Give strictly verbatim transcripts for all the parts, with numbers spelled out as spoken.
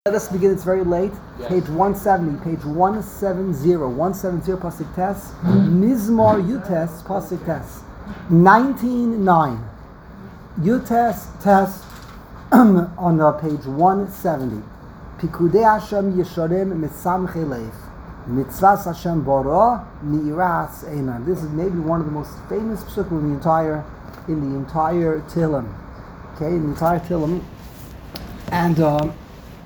Let us begin. It's very late. Yes. Page one seventy. Page one seventy. one seventy pasuk tes. Mizmor Yutes pasuk tes. nineteen nine. Yutes tes on uh, page one seventy. Pikudei Hashem Yesharim Mitzamchei Leif. Mitzvahs Hashem Bara Mi'iras Einan. This is maybe one of the most famous psukim in the entire in the entire Tehillim. Okay, in the entire Tehillim. And um,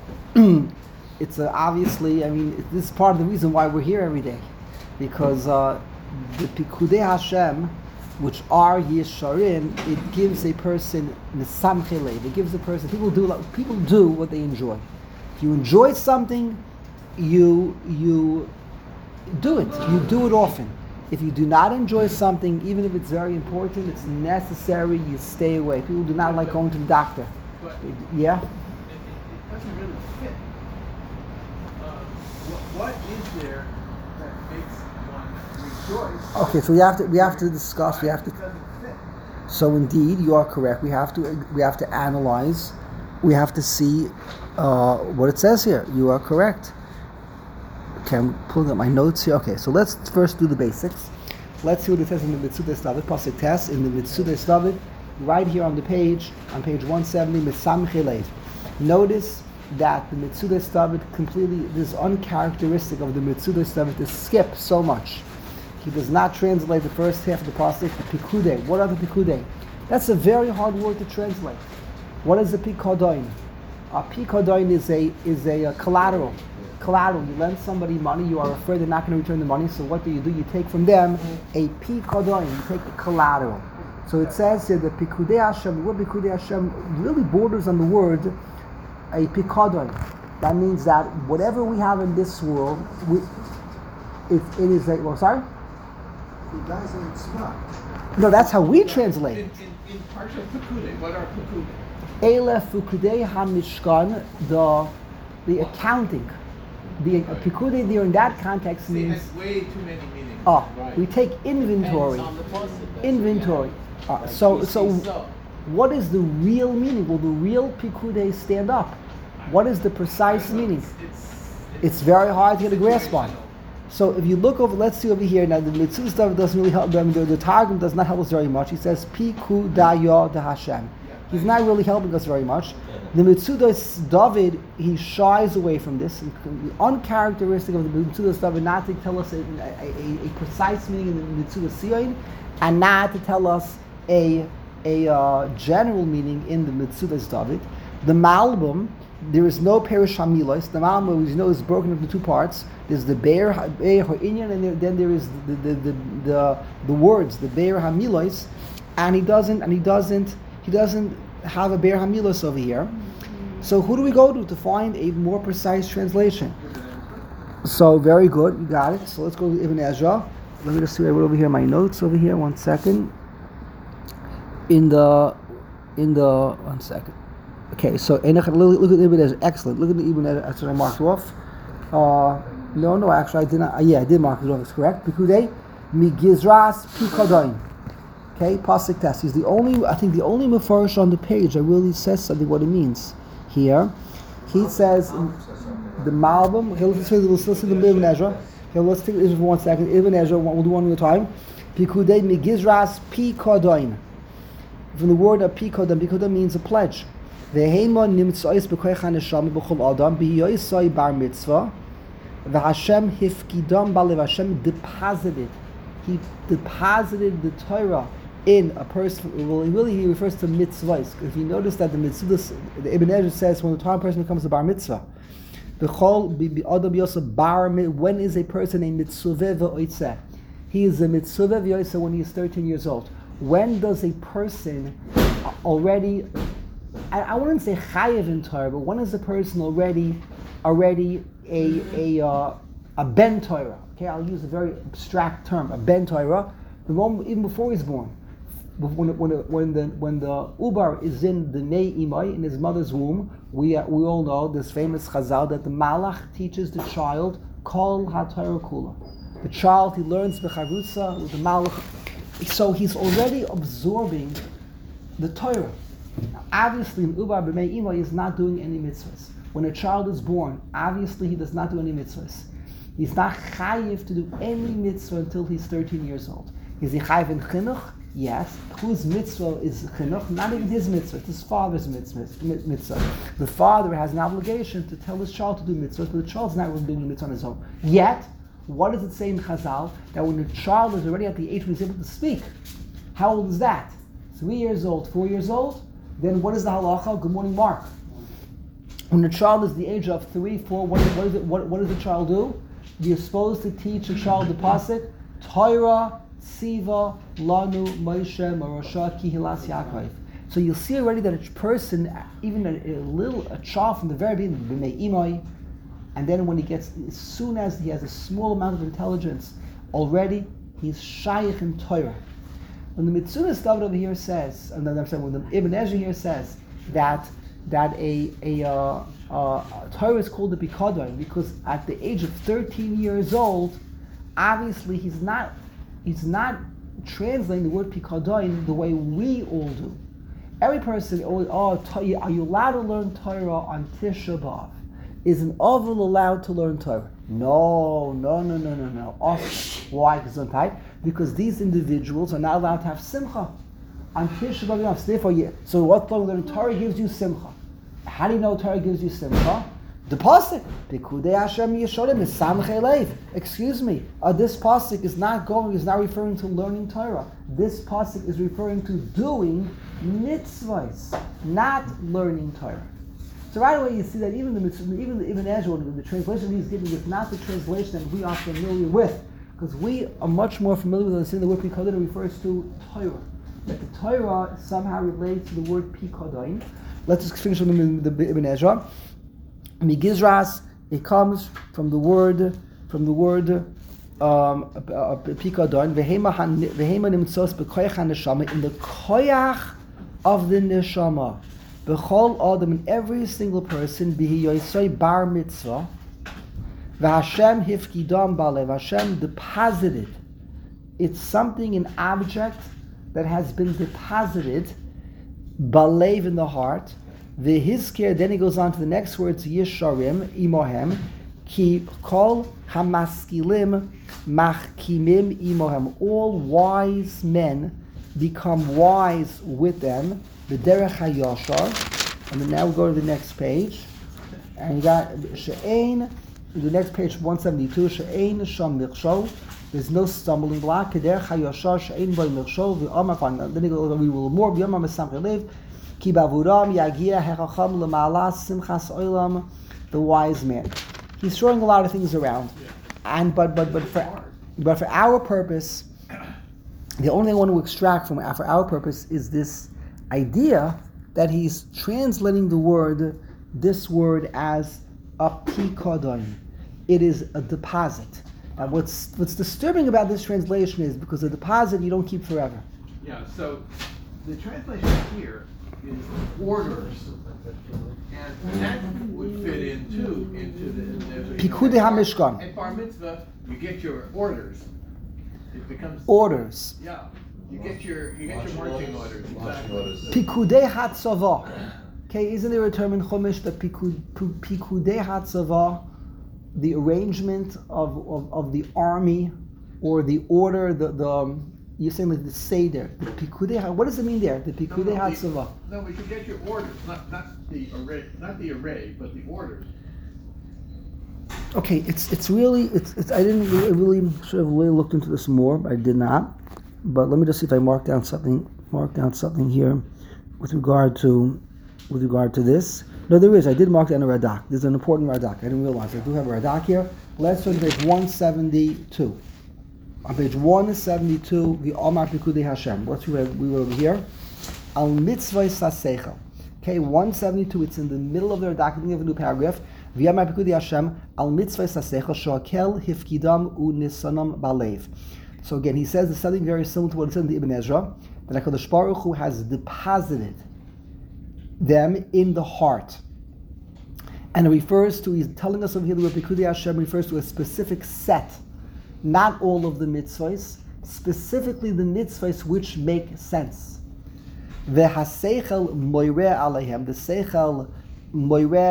it's uh, obviously, I mean, this is part of the reason why we're here every day, because uh, the Pikudei Hashem, which are Yesharim, it gives a person Misamchei Lev. It gives a person, people do people do what they enjoy. If you enjoy something, you you do it. You do it often. If you do not enjoy something, even if it's very important, it's necessary, you stay away. People do not like going to the doctor. Yeah? Doesn't really fit. Uh, what, what is there that makes one rejoice? Okay, so we have to we have to discuss. We have to. So indeed, you are correct. We have to we have to analyze. We have to see uh, what it says here. You are correct. Okay, I'm pulling up my notes here. Okay, so let's first do the basics. Let's see what it says in the Metzudas David pasuk tes in the Metzudas David, right here on the page, on page one seventy, Misamchei Lev. Notice that the Metzudas David completely, this is uncharacteristic of the Metzudas David to skip so much. He does not translate the first half of the pasuk, Pikudei. What are the Pikudei? That's a very hard word to translate. What is a Pikodoin? A Pikodoin is a is a, a collateral. Collateral. You lend somebody money, you are afraid they're not going to return the money, so what do you do? You take from them a Pikodoin. You take a collateral. So it says here that Pikudei Hashem, the word Pikudei Hashem really borders on the word a Pikodon. That means that whatever we have in this world, we, if it is a, well, sorry? No, that's how we translate it. In, in, in Parshat Pikudei, what are Pikudei? Elef Pikudei HaMishkan, the the accounting. The uh, Pikudei there in that context means... It has way too many meanings. Oh, right. We take inventory. Inventory. Uh, so, so, what is the real meaning? Will the real Pikudei stand up? What is the precise meaning? It's, it's, it's very hard to get a grasp on. So if you look over, let's see over here. Now the Metzudas David doesn't really help. I mean, the, the Targum does not help us very much. He says Pikudaya de Hashem. He's not really helping us very much. The Metzudas David, he shies away from this. Uncharacteristic of the Metzudas David not to tell us a, a, a, a precise meaning in the Metzudas Sion, and not to tell us a a uh, general meaning in the Metzudas David. The Malbim, there is no Perish Hamilos. The Malbim, as you know, is broken into two parts. There's the Be'er Ha'inyan, and there, then there is the the, the the the words, the Be'er Hamilos, and he doesn't and he doesn't he doesn't have a Be'er Hamilos over here. So who do we go to to find a more precise translation? So very good, you got it. So let's go to Ibn Ezra. Let me just see what I wrote over here. My notes over here. One second. In the, in the one second. Okay, so look, look at Ibn Ezra. Excellent. Look at the Ibn Ezra. That's what I marked off. Uh, no, no, actually, I did not. Uh, yeah, I did mark it off. It's correct. Pikudei migizras pikodoin. Okay, pasuk tes. He's the only. I think the only mefarish on the page that really says something what it means. Here, he says the Malbim. Let's listen to Ibn Ezra. Okay, let's take this for one second. Ibn Ezra. We'll do one at a time. Pikudei migizras pikodoin. From the word of Pikodam, Pikodam means a pledge. V'heimon nimtzois b'koichan neshama b'chol adam b'yoisoi bar mitzvah v'Hashem hifkidam b'alev. Hashem deposited, He deposited the Torah in a person. Well, really, he refers to mitzvahs. If you notice that the mitzvahs, the Ibn Ezra says when the time person becomes a bar mitzvah, b'chol b'adam yosef bar. When is a person a mitzvah v'oitzeh? He is a mitzvah v'oitzeh when he is thirteen years old. When does a person already, I, I wouldn't say chayev in Torah, but when is a person already already a a uh, a ben Torah? Okay, I'll use a very abstract term, a ben Torah. The moment even before he's born, when when when the when the ubar is in the nei imai, in his mother's womb, we uh, we all know this famous chazal that the malach teaches the child kol haTorah kula. The child, he learns b'charutza with the malach. So he's already absorbing the Torah. Now, obviously, in Ubar B'mei Ima is not doing any mitzvahs. when a child is born, obviously he does not do any mitzvahs. He's not chayiv to do any mitzvah until he's thirteen years old. Is he chayiv in chinuch? Yes. Whose mitzvah is chinuch? Not even his mitzvah. It's his father's mitzvah. mitzvah. The father has an obligation to tell his child to do mitzvahs, but the child's not really doing the mitzvah on his own. Yet, what does it say in Chazal? That when a child is already at the age when he's able to speak, how old is that? Three years old, four years old? Then what is the halacha? Good morning, Mark. When a child is the age of three, four, what, what, is it, what, what does the child do? You're supposed to teach a child the pasuk, Torah, Tziva, Lanu, Moshe, Marosha, Kihilas, Yaakov. So you'll see already that a person, even a, a little, a child from the very beginning, B'nei Imai, and then when he gets, as soon as he has a small amount of intelligence, already he's shaykh in Torah. When the Mitzunas David over here says, and then I'm saying when the Ibn Ezra here says that that a a uh, uh, Torah is called the Pikadon because at the age of thirteen years old, obviously he's not he's not translating the word Pikadon the way we all do. Every person, oh, oh, are you allowed to learn Torah on Tisha B'Av? Is an oval allowed to learn Torah? No, no, no, no, no, no. Why? Because these individuals are not allowed to have simcha on Tisha B'Av. So therefore, yeah. So what learning Torah gives you simcha? How do you know Torah gives you simcha? The pasuk, Pikudei Hashem Yeshorim is Samchei Leiv. Excuse me, uh, this pasuk is not going, is not referring to learning Torah. This pasuk is referring to doing mitzvahs, not learning Torah. So right away you see that even the even the Ibn Ezra, the translation he's giving is not the translation that we are familiar with, because we are much more familiar with understanding the word Pikadon refers to Torah. That the Torah somehow relates to the word Pikadon. Let's just finish with the, the Ibn Ezra. Migizras, it comes from the word from the word um, Pikadon. Vehema nimtzos b'koyach haneshama, in the koyach of the neshama. B'chol adam, in every single person, bihi yoisoi bar mitzvah. V'Hashem hifkidam balev. Hashem deposited. It's something, an object that has been deposited balev, in the heart. The hizker, then he goes on to the next words, Yesharim, imohem, ki kol hamaskilim machkimim imohem. All wise men become wise with them. The derech hayashar. And then now we go to the next page. And you got she'ein, the next page, one seventy-two, she'ein sham michshol. There's no stumbling block. Kederech hayashar she'ein boy michshol. Then he goes, we will more, b'yomam esamchei lev. Ki bavuram yagia hechacham l'ma'alas simchas olam, the wise man. He's throwing a lot of things around, and but but but for but for our purpose, the only thing I want to extract from for our purpose is this idea that he's translating the word, this word, as a pikadon. It is a deposit. And what's what's disturbing about this translation is because a deposit you don't keep forever. Yeah. So the translation here is orders, and that would fit in too into the Pikudei HaMishkan. At bar mitzvah, you get your orders. It becomes orders. Yeah, you get your you get your marching orders. Exactly. Pikudei HaTzava. Okay, isn't there a term in Chumash that Pikudei HaTzava, the arrangement of, of, of the army, or the order, the the um, you're saying like the Seder, the Pikudei, what does it mean there? The Pikudei no, no, HaTzava. No, we should get your orders, not not the array, not the array, but the orders. Okay, it's it's really it's, it's I didn't really, really should have really looked into this more, but I did not. But let me just see if I mark down something mark down something here with regard to with regard to this. No, there is. I did mark down a Radak. There's an important Radak. I didn't realize. I do have a Radak here. Let's turn to page one seventy-two. On page one seventy-two, the Omar Pikudei Hashem. What's we read, we read over here? Al mitzvah saseichel. Okay, one seventy-two. It's in the middle of the Radak. We have a new paragraph. V'yamar Pikudei Hashem al mitzvah saseichel shoakel hifkidam u nisanam balev. So again, he says there's something very similar to what it said in the Ibn Ezra, that HaKadosh Baruch Hu has deposited them in the heart. And it refers to, he's telling us over here, the word Pikudei Hashem refers to a specific set, not all of the mitzvahs, specifically the mitzvahs which make sense. The haseichel moireh aleihem, the seichel moireh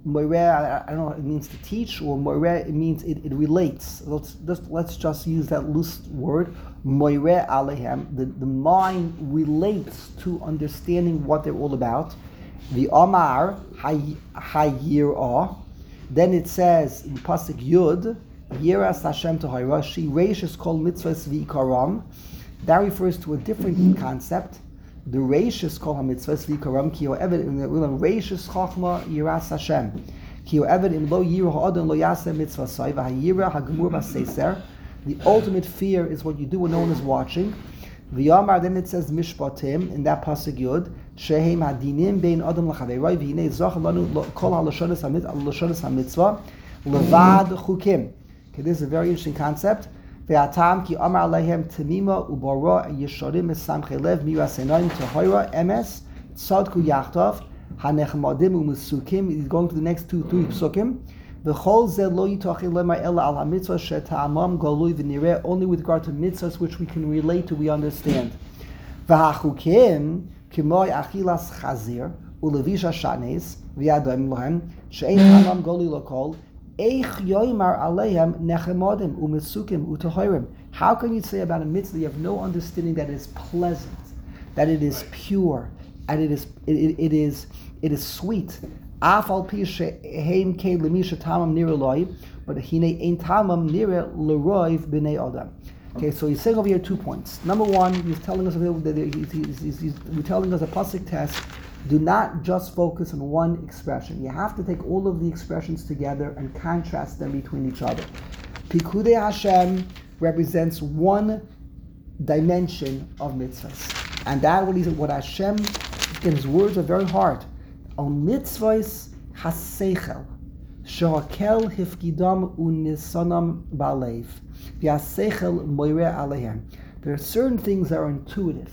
moireh, I, I don't know what it means to teach, or moireh, it means it, it relates. Let's just let's just use that loose word, moireh alehem. The, the mind relates to understanding what they're all about. The Amar Hayirah. Then it says in Pasuk Yud, Yiras Hashem Tahira, She Reish called mitzvahs v'ikaram. That refers to a different concept. The Reish is called mitzvahs v'ikaram. Ki ho'eved in the Reish is Chachma Yiras Hashem. Ki ho'eved in lo yirah ha'adon lo yaseh mitzvah sai v'hayirah ha'gemur b'seiser. The ultimate fear is what you do when no one is watching. V'yamar, then it says mishpatim in that pasuk Yud, shehem hadinim bein adam l'chaveroi v'hinei zoch lanu kol ha'lashonos ha'mitzvah levad chukim. Okay, this is a very interesting concept. Ve'atam ki amar alehem temima ubara yesharim esamchei lev miras einayim tahora emes tzadku yachtav hanechmadim umusukim. He's going to the next two three psukim. V'chol ze lo yitachil lemar ela al hamitzvah shetamam galui v'nireh, only with regard to mitzvahs which we can relate to, we understand. V'hachukim kimoi achilas chazir ulevisha shanes v'yadam lohem she'ein tamam galui lokol. How can you say about a mitzvah you have no understanding that it is pleasant, that it is pure, and it is it, it, it is it is sweet? But hine ein tamam nira l'roiv b'nei adam. Okay, so he's saying over here two points. Number one, he's telling us that he's, he's, he's, he's telling us a pasuk test. Do not just focus on one expression. You have to take all of the expressions together and contrast them between each other. Pikudei Hashem represents one dimension of mitzvahs. And that what, what Hashem, again, his words are very hard. On mitzvahs haseichel, shehakel hifkidam unisanam balev, v'haseichel moireh alehem. There are certain things that are intuitive.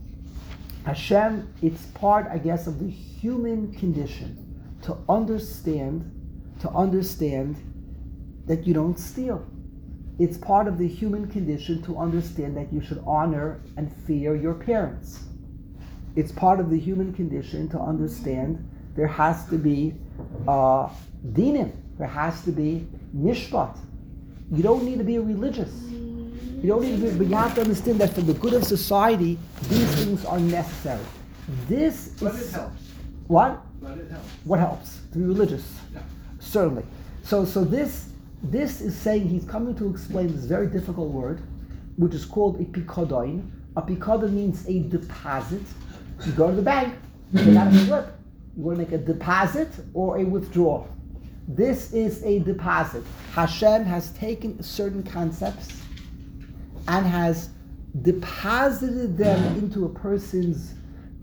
Hashem, it's part, I guess, of the human condition to understand, to understand that you don't steal. It's part of the human condition to understand that you should honor and fear your parents. It's part of the human condition to understand there has to be uh, dinim, there has to be mishpat. You don't need to be religious. You don't need to be, but you have to understand that for the good of society, these things are necessary. This But is... it helps. What? But it helps. What helps? To be religious? Yeah. Certainly. So so this this is saying he's coming to explain this very difficult word, which is called a pikodoin. A pikodoin means a deposit. You go to the bank, you take out a slip. You want to make a deposit or a withdrawal. This is a deposit. Hashem has taken certain concepts and has deposited them into a person's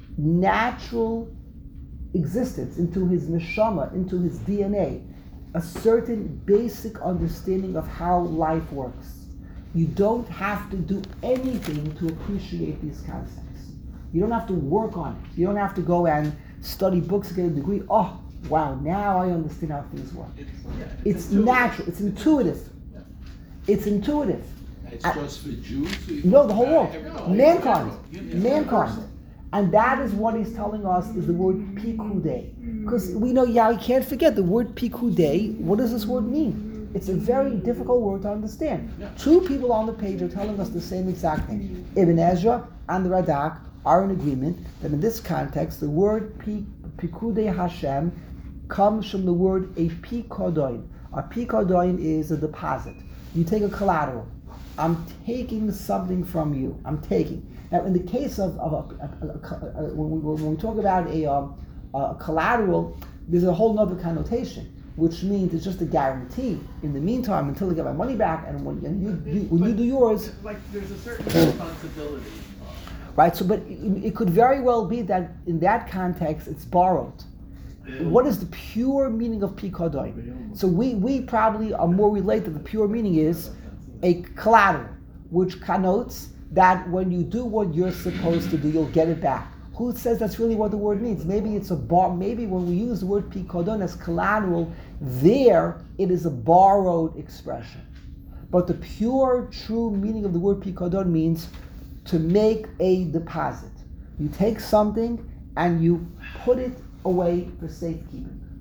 natural existence, into his neshama, into his D N A, a certain basic understanding of how life works. You don't have to do anything to appreciate these concepts. You don't have to work on it. You don't have to go and study books to get a degree. Oh, wow, now I understand how things work. It's, yeah, It's intuitive. natural, it's intuitive. Yeah. It's intuitive. It's I- just for Jews? No, the whole world. Everybody. Mankind. Yeah, yeah. Mankind. And that is what he's telling us is the word pikudei. Because we know, yeah, we can't forget the word pikudei. What does this word mean? It's a very difficult word to understand. Yeah. Two people on the page are telling us the same exact thing. Ibn Ezra and the Radak are in agreement that in this context, the word pikudei Hashem comes from the word a pikodoin. A pikodoin is a deposit. You take a collateral. I'm taking something from you. I'm taking. Now, in the case of, of a, a, a, a, when, we, when we talk about a, um, a collateral, there's a whole other connotation, which means it's just a guarantee. In the meantime, until I get my money back, and when and you, you when you do yours, Like there's a certain responsibility. right? So, but it, it could very well be that in that context, it's borrowed. What is the pure meaning of pikodoin? So we, we probably are more related. The pure meaning is a collateral, which connotes that when you do what you're supposed to do, you'll get it back. Who says that's really what the word means? Maybe it's a bar. Maybe when we use the word pikodoin as collateral, there it is a borrowed expression. But the pure, true meaning of the word pikodoin means to make a deposit. You take something and you put it away for safekeeping.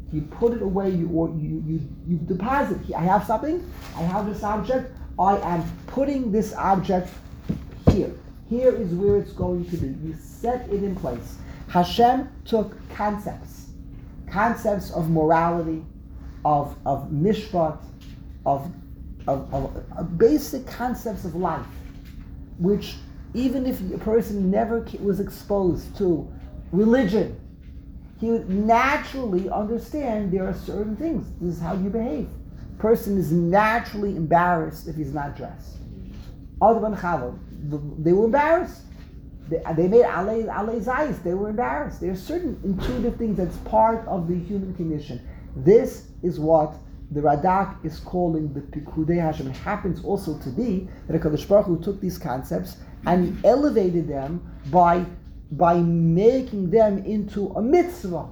You put it away. You or you you you deposit. I have something. I have this object. I am putting this object here. Here is where it's going to be. You set it in place. Hashem took concepts, concepts of morality, of of mishpat, of of, of, of basic concepts of life, which even if a person never was exposed to religion, he would naturally understand there are certain things. This is how you behave. Person is naturally embarrassed if he's not dressed. Adam and Chava, they were embarrassed. They, they made alei alei zayis. They were embarrassed. There are certain intuitive things that's part of the human condition. This is what the Radak is calling the Pikudei Hashem. It happens also to be that HaKadosh Baruch Hu took these concepts and he elevated them by by making them into a mitzvah.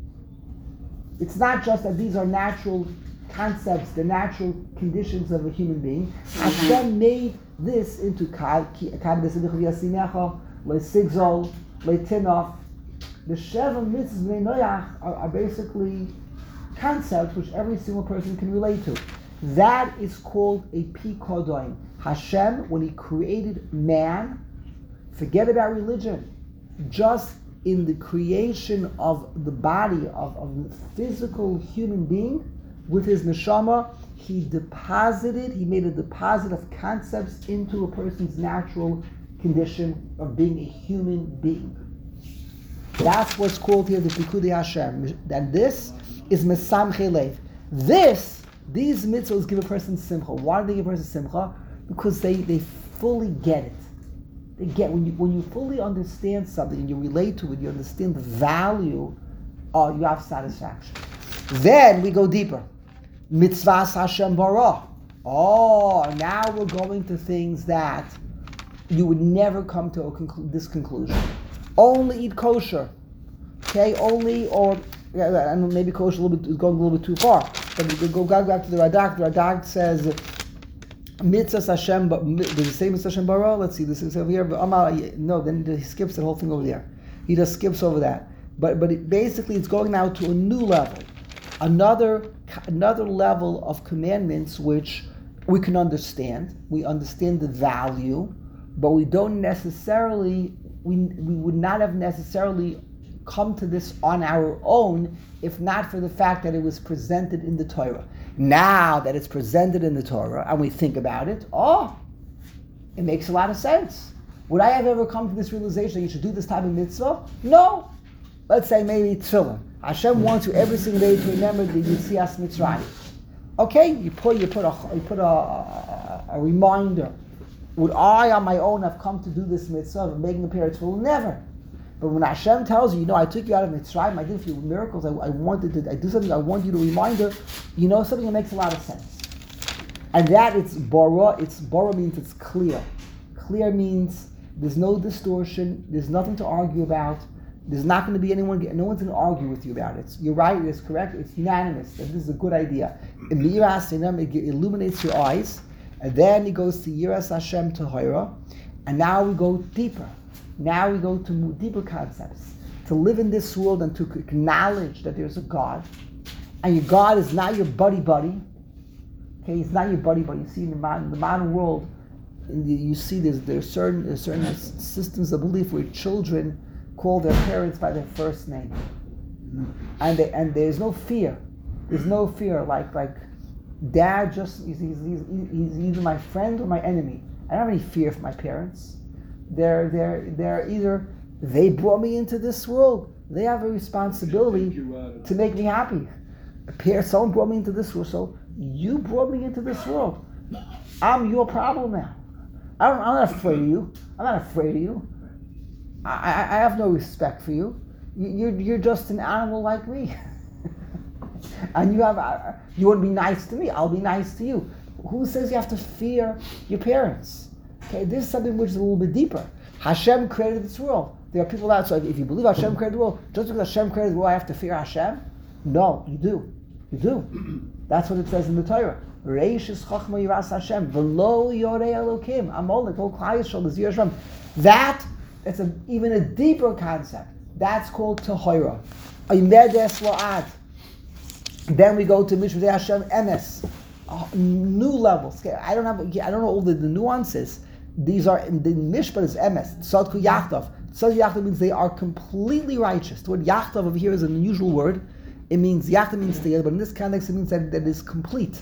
It's not just that these are natural concepts, the natural conditions of a human being. Hashem made this into Lesigzol, Letinov. The Sheva mitzvahs Bnei Noach are, are basically concepts which every single person can relate to. That is called a Pikodoin. Hashem, when he created man, forget about religion, just in the creation of the body of, of the physical human being, with his neshama, he deposited, he made a deposit of concepts into a person's natural condition of being a human being. That's what's called here the Pikudei Hashem. And this is Mesamche Lev. This, these mitzvahs give a person simcha. Why do they give a person simcha? Because they, they fully get it. They get, when you when you fully understand something and you relate to it, you understand the value, uh, you have satisfaction. Then we go deeper. Mitzvahs Hashem bara. Oh, now we're going to things that you would never come to a conclu- this conclusion. Only eat kosher. Okay, only, or yeah, I know maybe kosher a little bit is going a little bit too far. But we go back to the Radak. The Radak says Mitzvahs Hashem. Does it say Mitzvahs Hashem bara? Let's see. This is over here. But no, then he skips the whole thing over there. He just skips over that. But but it, basically, it's going now to a new level. Another another level of commandments which we can understand. We understand the value, but we don't necessarily, we, we would not have necessarily come to this on our own if not for the fact that it was presented in the Torah. Now that it's presented in the Torah and we think about it, oh, it makes a lot of sense. Would I have ever come to this realization that you should do this type of mitzvah? No. Let's say maybe tefillin. Hashem wants you every single day to remember the Yetzias Mitzrayim. Okay, you put you put a you put a, a, a reminder. Would I on my own have come to do this mitzvah of making a pair of tefillin? Never. But when Hashem tells you, you know, I took you out of Mitzrayim, I did a few miracles, I, I wanted to I do something, I want you to reminder, you know, something that makes a lot of sense. And that it's bara, it's bara means it's clear. Clear means there's no distortion, there's nothing to argue about. There's not going to be anyone, no one's going to argue with you about it. You're right, it's correct, it's unanimous, that this is a good idea. In the Yiras Sinam, it illuminates your eyes, and then it goes to Yiras Hashem Tahira, and now we go deeper. Now we go to deeper concepts. To live in this world and to acknowledge that there's a God, and your God is not your buddy-buddy. Okay, he's not your buddy-buddy. You see in the modern, the modern world, in the, you see there's, there's certain, there's certain systems of belief where children call their parents by their first name, and they, and there's no fear. There's no fear. Like like, dad just he's, he's, he's, he's either my friend or my enemy. I don't have any fear for my parents. They're they're they're either they brought me into this world. They have a responsibility to make me happy. A parent, someone brought me into this world, so you brought me into this world. I'm your problem now. I don't, I'm not afraid of you. I'm not afraid of you. I, I have no respect for you. You're you're just an animal like me, and you have uh, you want to be nice to me. I'll be nice to you. Who says you have to fear your parents? Okay, this is something which is a little bit deeper. Hashem created this world. There are people out. So if you believe Hashem created the world, just because Hashem created the world, I have to fear Hashem? No, you do. You do. That's what it says in the Torah. Reishis Chachma Yiras Hashem V'lo Yorei Elokim Amolik Ol Klal Yisrael L'Zir Hashem. That it's a, even a deeper concept. That's called Tahira. Imedes La'ad. Then we go to Mishpatei Hashem Emes, uh, new levels. Okay, I don't have, I don't know all the, the nuances. These are the Mishpat is Emes. Tzadku Yachtav. Tzadku Yachtav means they are completely righteous. The word Yachtav over here is an unusual word. It means Yachtav means together, but in this context it means that that is complete,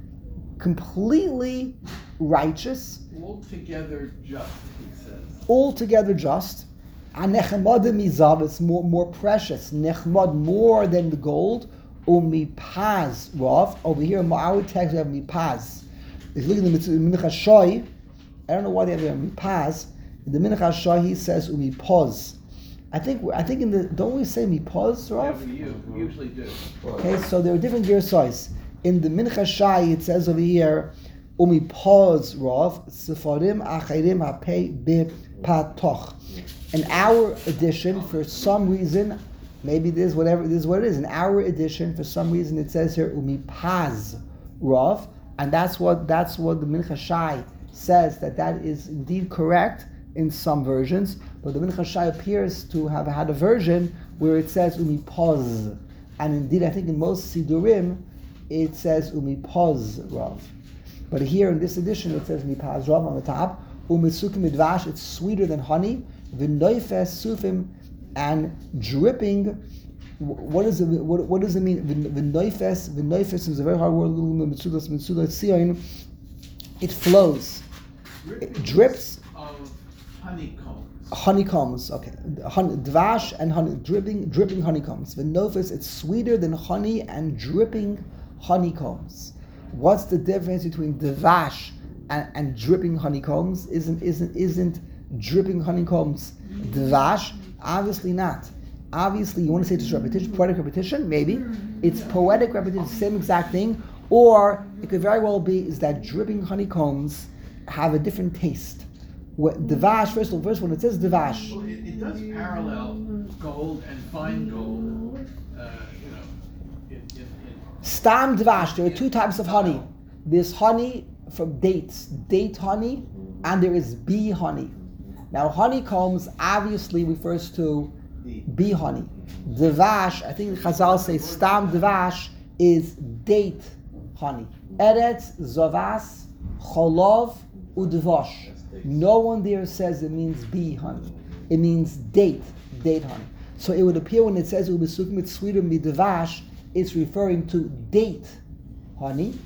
completely righteous, altogether just. He says. Altogether just. Anechmad mizav, it's more more precious. Nechmad more than the gold. Umipaz Rav. Over here in our text we have mipaz. If you look at the Mincha Shoi, I don't know why they have there mipaz. In the Mincha Shoi he says umipaz. I think I think in the don't we say mipaz, Rav? Yeah, we u- usually do. Okay, so there are different gear size. In the Mincha Shai it says over here umipaz Rav Sefarim Achirim Hapei Bipatoch. In our edition, for some reason, maybe this is whatever this is what it is. In our edition, for some reason, it says here umipaz Rav, and that's what that's what the Mincha Shai says, that that is indeed correct in some versions. But the Mincha Shai appears to have had a version where it says umipaz, and indeed, I think in most Sidurim it says umipaz Rav. But here in this edition, it says umipaz Rav on the top. Umisukim midvash, it's sweeter than honey. V'noifes sufim, and dripping. What is it? What, what does it mean? V'noifes, v'noifes is a very hard word. It flows. It drips. Of honeycombs. Honeycombs. Okay, honey, dvash and honey, dripping, dripping honeycombs. V'noifes, it's sweeter than honey and dripping honeycombs. What's the difference between dvash and, and dripping honeycombs? Isn't isn't isn't dripping honeycombs dvash? Obviously not. Obviously, you want to say it's repetition, poetic repetition? Maybe. It's poetic repetition, same exact thing. Or it could very well be is that dripping honeycombs have a different taste. What, dvash, first of all, first when it says dvash. Well, it, it does parallel gold and fine gold, uh, you know, in, in, in Stam dvash, there are two types of honey. There's honey from dates, date honey, and there is bee honey. Now, honeycombs obviously refers to bee honey. Dvash, I think Chazal say stam dvash is date honey. Eretz, zavas, cholov, udvash. No one there says it means bee honey. It means date, date honey. So it would appear when it says ubisukim it's sweeter midvash, it's referring to date honey.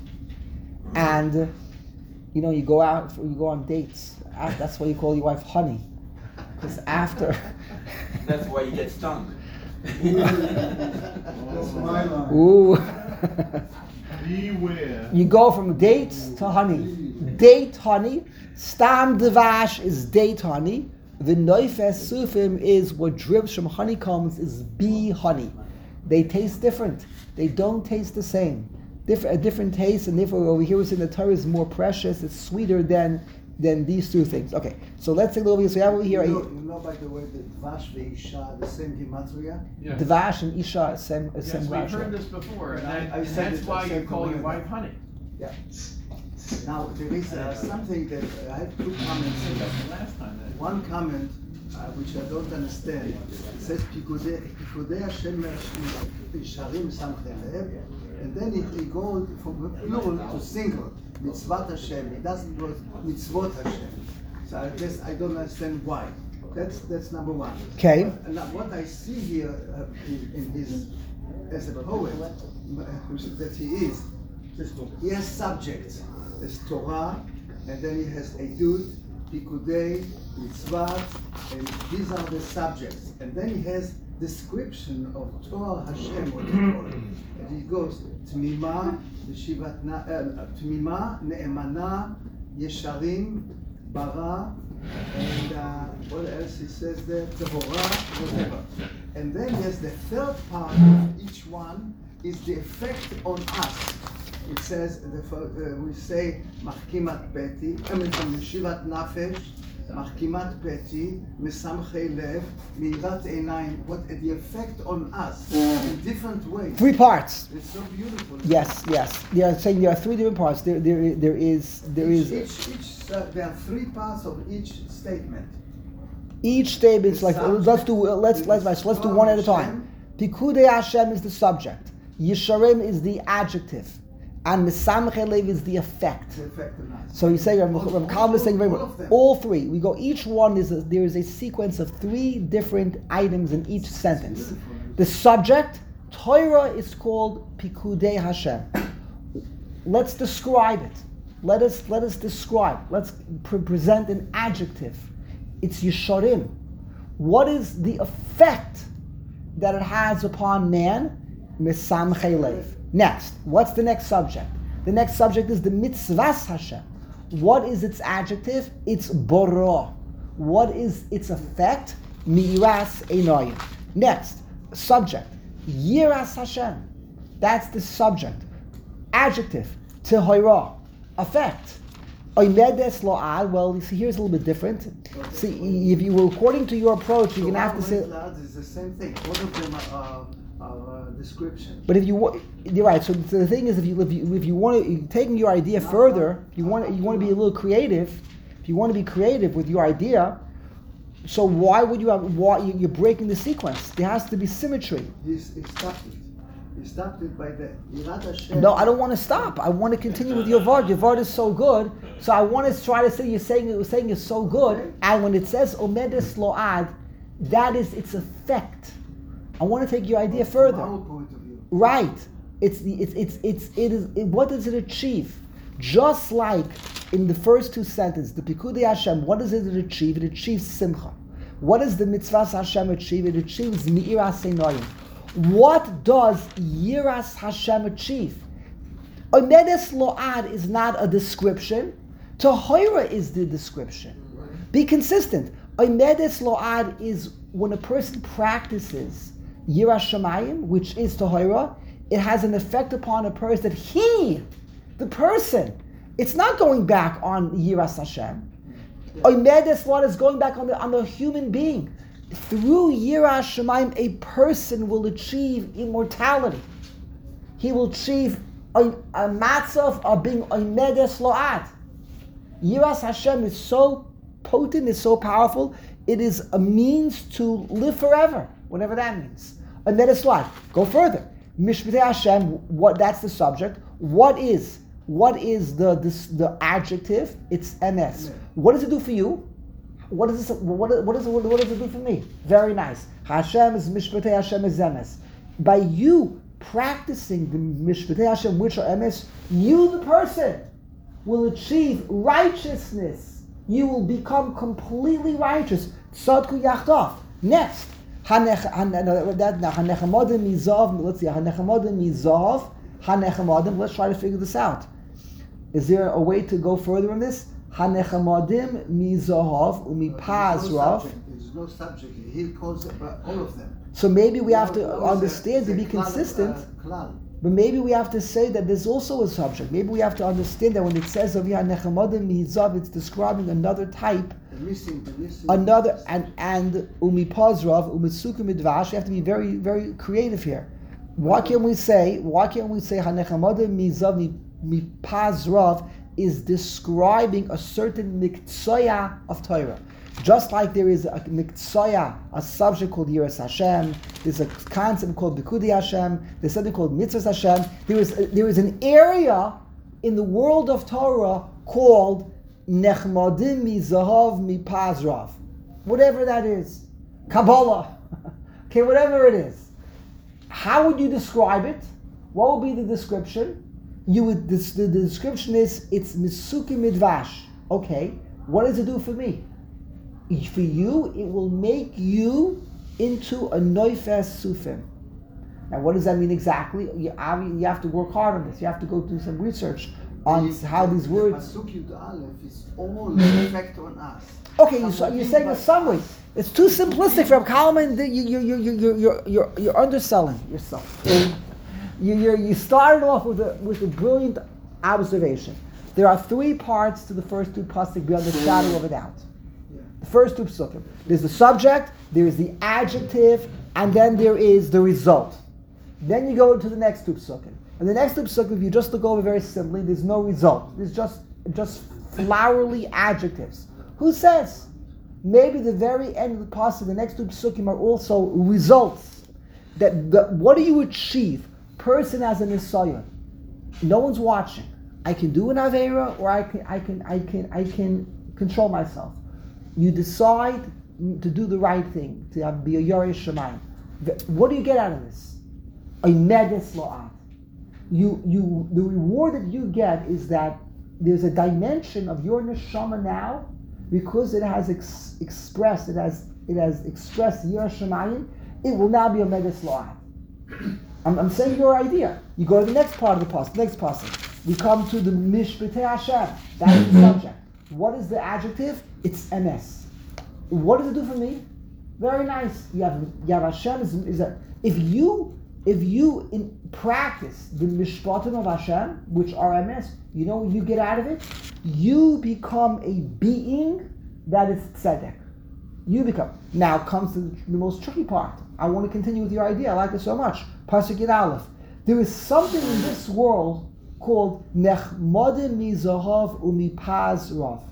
And you know, you go out, you go on dates. That's why you call your wife honey, because after. That's why you get stung. That's my line. Ooh. beware. You go from dates to honey. Date honey. Stam devash is date honey. The noifes sufim is what drips from honeycombs is bee honey. They taste different. They don't taste the same. Different, a different taste, and therefore over here we say the Torah is more precious. It's sweeter than than these two things. Okay, so let's take a little bit. So we have over here. You know, you know by the way, the Dvash ve'isha, the same gematria. Yes. Dvash and Isha, same, Yes, same we've Rashi. heard this before, and, I- that, I and said that's it- I why you said call the your word. wife honey. Yeah. Now there is uh, something that I have two comments. Said that the last time. That One comment uh, which I don't understand. It says Pikudei Pikudei Hashem Yisharim Samchem Lev, and then it, it goes from plural to single. Mitzvat Hashem. It doesn't go Mitzvot Hashem. So I guess I don't understand why. That's that's number one. Okay. And now what I see here uh, in, in his as a poet uh, that he is, he has subjects. There's Torah, and then he has Edut, Pikudei, Mitzvot, and these are the subjects. And then he has description of Torah Hashem, what they call it. And he goes, Tmima, Yeshivat Na- uh, Tmima, Ne'emana, Yesharim, Bara, and uh, what else he says there? Tehorah, whatever. And then there's the third part of each one is the effect on us. It says, the, uh, we say, Machkimat Peti, I mean, Yeshivat Nafesh, Machkimat Peti, Mesamchei Lev, Mirat Einayim, what the effect on us in different ways. Three parts. It's so beautiful. Yes, yes. They are saying there are three different parts. There, there, there is, there Each, is. each, each, uh, there are three parts of each statement. Each statement is like. The Let's do. uh, Let's let's let's let's do one at a time. Pikudei Hashem is the subject. Yisharim is the adjective, and Mesamech Lev is the effect. The effect of that. So you say, Rav All- Rav Kalman is saying very all well. of them. All three. We go. Each one is a, there is a sequence of three different items in each sentence. The subject, Torah, is called Pikudei Hashem. Let's describe it. Let us let us describe. Let's pre- present an adjective. It's Yisharim. What is the effect that it has upon man? Mesamchei Lev. Next, what's the next subject? The next subject is the Mitzvahs Hashem. What is its adjective? It's Borah. What is its effect? Miras Einoyim. Next, subject. Yiras Hashem. That's the subject. Adjective. Tehoirah. Effect. Oimedes Lo'ad. Well, you see, here's a little bit different. See, if you were according to your approach, you're So going to have to say. It's the same thing. Both of them are, are uh, description. But if you wa- you're right. So, so the thing is, if you if you, if you want to taking your idea further, you want you want to be a little creative. If you want to be creative with your idea, so why would you have? Why you- you're breaking the sequence? There has to be symmetry. He's, he stopped it. He stopped it by the Yirat Hashem. No, I don't want to stop. I want to continue with your vard. Your vard is so good. So I want to try to say you're saying it. Saying is so good. And when it says omedes load, that is its effect. I want to take your idea further. From our point of view. Right. It's the it's it's it's it is it, what does it achieve? Just like in the first two sentences, the Pikudei Hashem, what does it achieve? It achieves simcha. What does the Mitzvahs Hashem achieve? It achieves mi'iras einoyim. What does Yiras Hashem achieve? Omedes lo'ad is not a description. Tahira is the description. Be consistent. Omedes lo'ad is when a person practices Yiras Shamayim, which is Tahira, it has an effect upon a person that he, the person, it's not going back on Yiras Hashem. Omedes lo'ad is going back on the on the human being. Through Yiras Shamayim, a person will achieve immortality. He will achieve a, a matzah of being omedes lo'ad. Yiras Hashem is so potent, is so powerful, it is a means to live forever, whatever that means. Omedes lo'ad. Go further. Mishpatei Hashem, what, that's the subject. What is what is the this, the adjective? It's M S. What does it do for you? What does this? What, what, does it, what does it do for me? Very nice. Hashem is Mishpatei Hashem is M S. By you practicing the Mishpatei Hashem, which are M S, you, the person, will achieve righteousness. You will become completely righteous. Tzadku Yachtov. Next. Hanechamodim mizav. Let's see. Hanechamodim mizav. Hanechamodim. Let's try to figure this out. Is there a way to go further in this? Hanechamodim mizahav umipazrav. There's no subject. He calls it by all of them. So maybe we have to There was a- understand to be the klal of, consistent. uh, klal. But maybe we have to say that there's also a subject. Maybe we have to understand that when it says of Hanechamodim mizav, it's describing another type. The missing, the missing. Another and and umipazrav umitsukim midvash. You have to be very very creative here. Why can't we say? Why can't we say hanechamodim mizav mipazrav is describing a certain miktsoya of Torah? Just like there is a miktsoya, a subject called Yiras Hashem. There's a concept called Pikudei Hashem. There's something called Mitzvahs Hashem. There is a, there is an area in the world of Torah called Nechmadim mi zahav mi pazrav. Whatever that is. Kabbalah. Okay, whatever it is. How would you describe it? What would be the description? You would this, the, the description is it's misuki midvash. Okay, what does it do for me? For you, it will make you into a noifes sufim. Now, what does that mean exactly? You, you have to work hard on this. You have to go do some research on The- how these the words. Pasuk Yud Aleph is all the effect on us. Okay, you, so you're saying a summary. It's too simplistic for Kalman. You you you you you you're you're you're underselling yourself. You you you started off with a with a brilliant observation. There are three parts to the first two pasuk beyond the shadow of a doubt. The first two psukim. There's the subject, there is the adjective, and then there is the result. Then you go to the next two psukim. And the next two psukim, if you just look over very simply, there's no result. There's just just flowery adjectives. Who says? Maybe the very end of the pasuk, the next two psukim are also results. That the, what do you achieve? person has a nisayon. No one's watching. I can do an avera, or I can, I can, I can, I can control myself. You decide to do the right thing, to have, be a Yoreh Shemayim. What do you get out of this? A medes la'at. You, you, the reward that you get is that there's a dimension of your neshama now, because it has ex- expressed, it has, it has expressed Yoreh Shemayim. It will now be a medes la'at. I'm, I'm saying your idea. You go to the next part of the pasuk, next pasuk. We come to the Mishpatei Hashem. That is the subject. What is the adjective? It's M S. What does it do for me? Very nice. You have, you have Hashem is, is a, if you if you in practice the Mishpatim of Hashem, which are M S, you know what you get out of it? You become a being that is tzedek. You become. Now comes to the most tricky part. I want to continue with your idea. I like it so much. Pasuk Yud Aleph. There is something in this world called Nechmadim mizahav umipaz rav.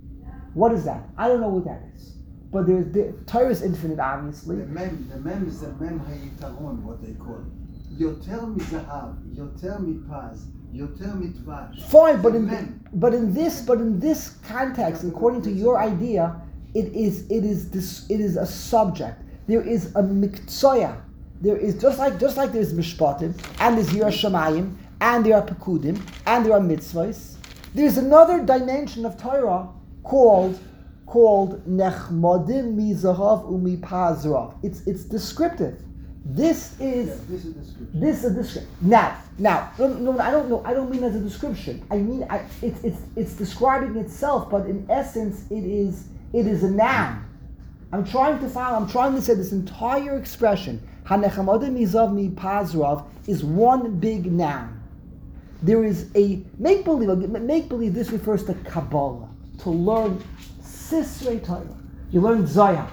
What is that? I don't know what that is. But there is the Torah is infinite, obviously. The mem, the mem is the mem hayitaron, what they call it. Yoter mizahav, yoter mipaz, yoter mitvash. Fine, but The in mem. but in this but in this context, according to your idea, it is it is this it is a subject. There is a miktsaya. There is just like just like there's mishpatim and there's Yoreh Shemayim and there are pekudim and there are mitzvahs. There's another dimension of Torah called called nechmadim mizahav umipazrav. It's it's descriptive. This is Yeah, this is the scripture. this is a description. Now now no, no I don't know I don't mean as a description. I mean I, it's it's it's describing itself, but in essence it is it is a noun. I'm trying to follow. I'm trying to say this entire expression hanechmadim mizav mipazrav is one big noun. There is a make believe. Make believe. This refers to Kabbalah, to learn Sisrei Torah. You learn Zayah.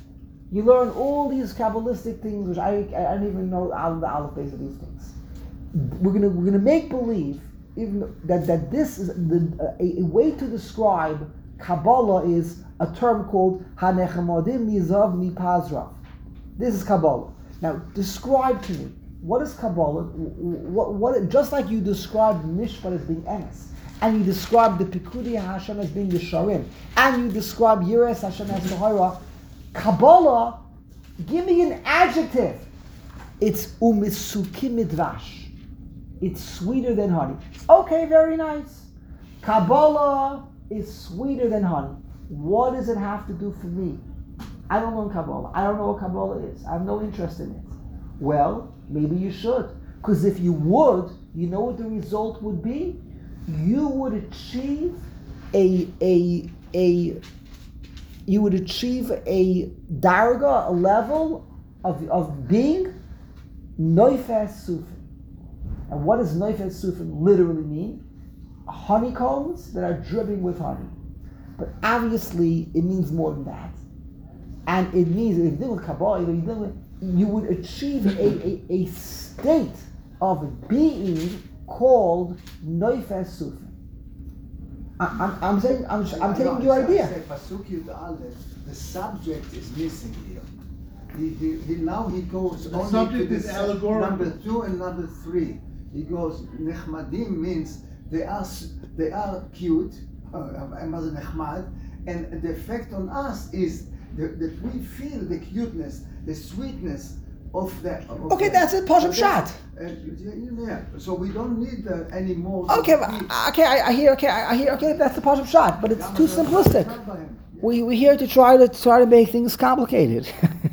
You learn all these Kabbalistic things, which I, I don't even know all the aleph base of these things. We're gonna we're gonna make believe even that, that this is the, a, a way to describe Kabbalah is a term called Hanechmadim Mizav Mipazrav. This is Kabbalah. Now describe to me. What is Kabbalah? What, what, just like you described Mishpat as being Emes, and you described the Pikudi Hashem as being the Sharim, and you described Yiras Hashem as Tahira, Kabbalah, give me an adjective. It's Umisukim Midvash. It's sweeter than honey. Okay, very nice. Kabbalah is sweeter than honey. What does it have to do for me? I don't learn Kabbalah. I don't know what Kabbalah is. I have no interest in it. Well, maybe you should. Because if you would, you know what the result would be? You would achieve a a a you would achieve a darga, a level of, of being noifes sufin. And what does noifes sufin literally mean? Honeycombs that are dripping with honey. But obviously it means more than that. And it means if you deal with Kabbalah, you deal with you would achieve a, a, a state of being called Noifes Sufin. I'm, I'm saying, I'm, I'm taking your idea. Pasuk Yud Aleph, the subject is missing here. He, he, he now he goes The only subject to is the allegorical. number two and number three. He goes Nechmadim means they are they are cute, uh, nechmad, and the effect on us is that, that we feel the cuteness, the sweetness of that. Of Okay, that. that's a Pashup But shot. Uh, yeah, yeah, so we don't need uh, any more. Okay, but- okay, I, I hear. Okay, I, I hear. Okay, that's the Pashup shot, but it's too simplistic. We we're here to try to try to make things complicated.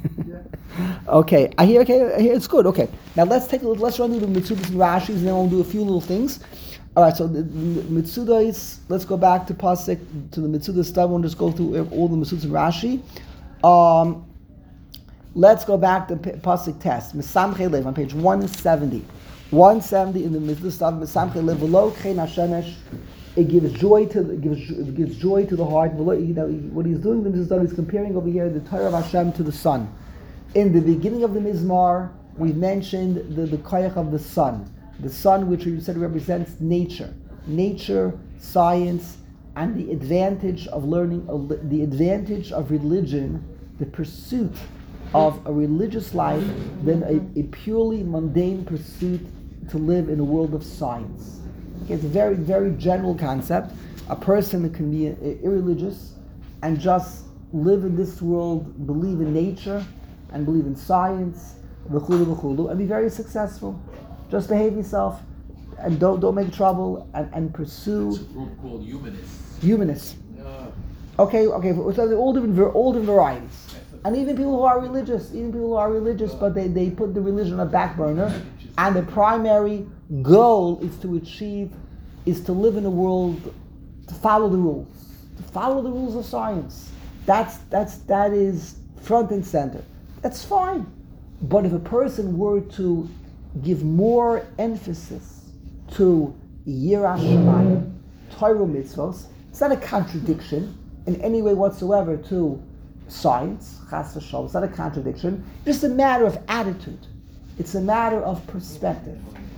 Okay, I hear. Okay, I hear. It's good. Okay, now let's take a look. Let's run through the Mitzudas and Rashis, and then we'll do a few little things. All right. So the, the Mitzudas. Let's go back to Pasuk to the Mitzudas stuff. We'll just go through all the Mitzudas and Rashi. Um, let's go back to P- Pasuk test. Mesamche Lev on page one seventy. one seventy in the Mitzudas stuff. Mesamche Lev v'lo k'chein hashemesh. It gives joy to the, it gives it gives joy to the heart. You know what he's doing. The Mitzudas is comparing over here the Torah of Hashem to the sun. In the beginning of the Mizmar, we mentioned the, the koyach of the sun. The sun, which we said represents nature. Nature, science, and the advantage of learning, the advantage of religion, the pursuit of a religious life, than a, a purely mundane pursuit to live in a world of science. Okay, it's a very, very general concept. A person that can be uh, irreligious and just live in this world, believe in nature and believe in science, v'chulu v'chulu, and be very successful. Just behave yourself and don't don't make trouble and, and pursue. It's a group called humanists. Humanists. Uh, Okay, okay, so they're all different, all different varieties. And even people who are religious, even people who are religious, but they, they put the religion on a back burner, and the primary goal is to achieve, is to live in a world, to follow the rules, to follow the rules of science. That's that's that is front and center. That's fine. But if a person were to give more emphasis to Yiras Shamayim, Torah mitzvos, it's not a contradiction in any way whatsoever to science, Chas v'Shalom. It's not a contradiction. It's just a matter of attitude. It's a matter of perspective.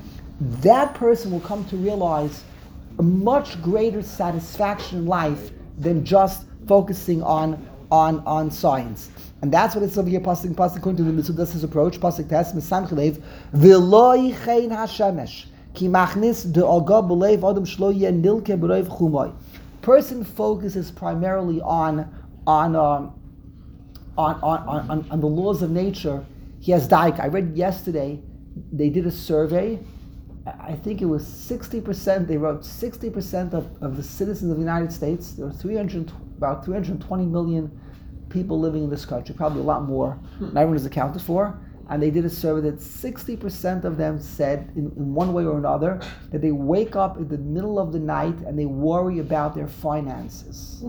That person will come to realize a much greater satisfaction in life than just focusing on on on science. And that's what it's over here, Pasuk Pasuk according to the Mitzvah, that's his approach. Pasuk Tes, Mesam Chilev, V'lo yichein hashemesh, ki machnis de'aga b'leiv adam shlo yeh nilke b'reiv chumoy. Person focuses primarily on on, um, on, on on on the laws of nature. He has daik. I read yesterday they did a survey. I think it was sixty percent. They wrote sixty percent of, of the citizens of the United States. There were three hundred, about three hundred twenty million people living in this country, probably a lot more. Not everyone is accounted for. And they did a survey that sixty percent of them said, in, in one way or another, that they wake up in the middle of the night and they worry about their finances.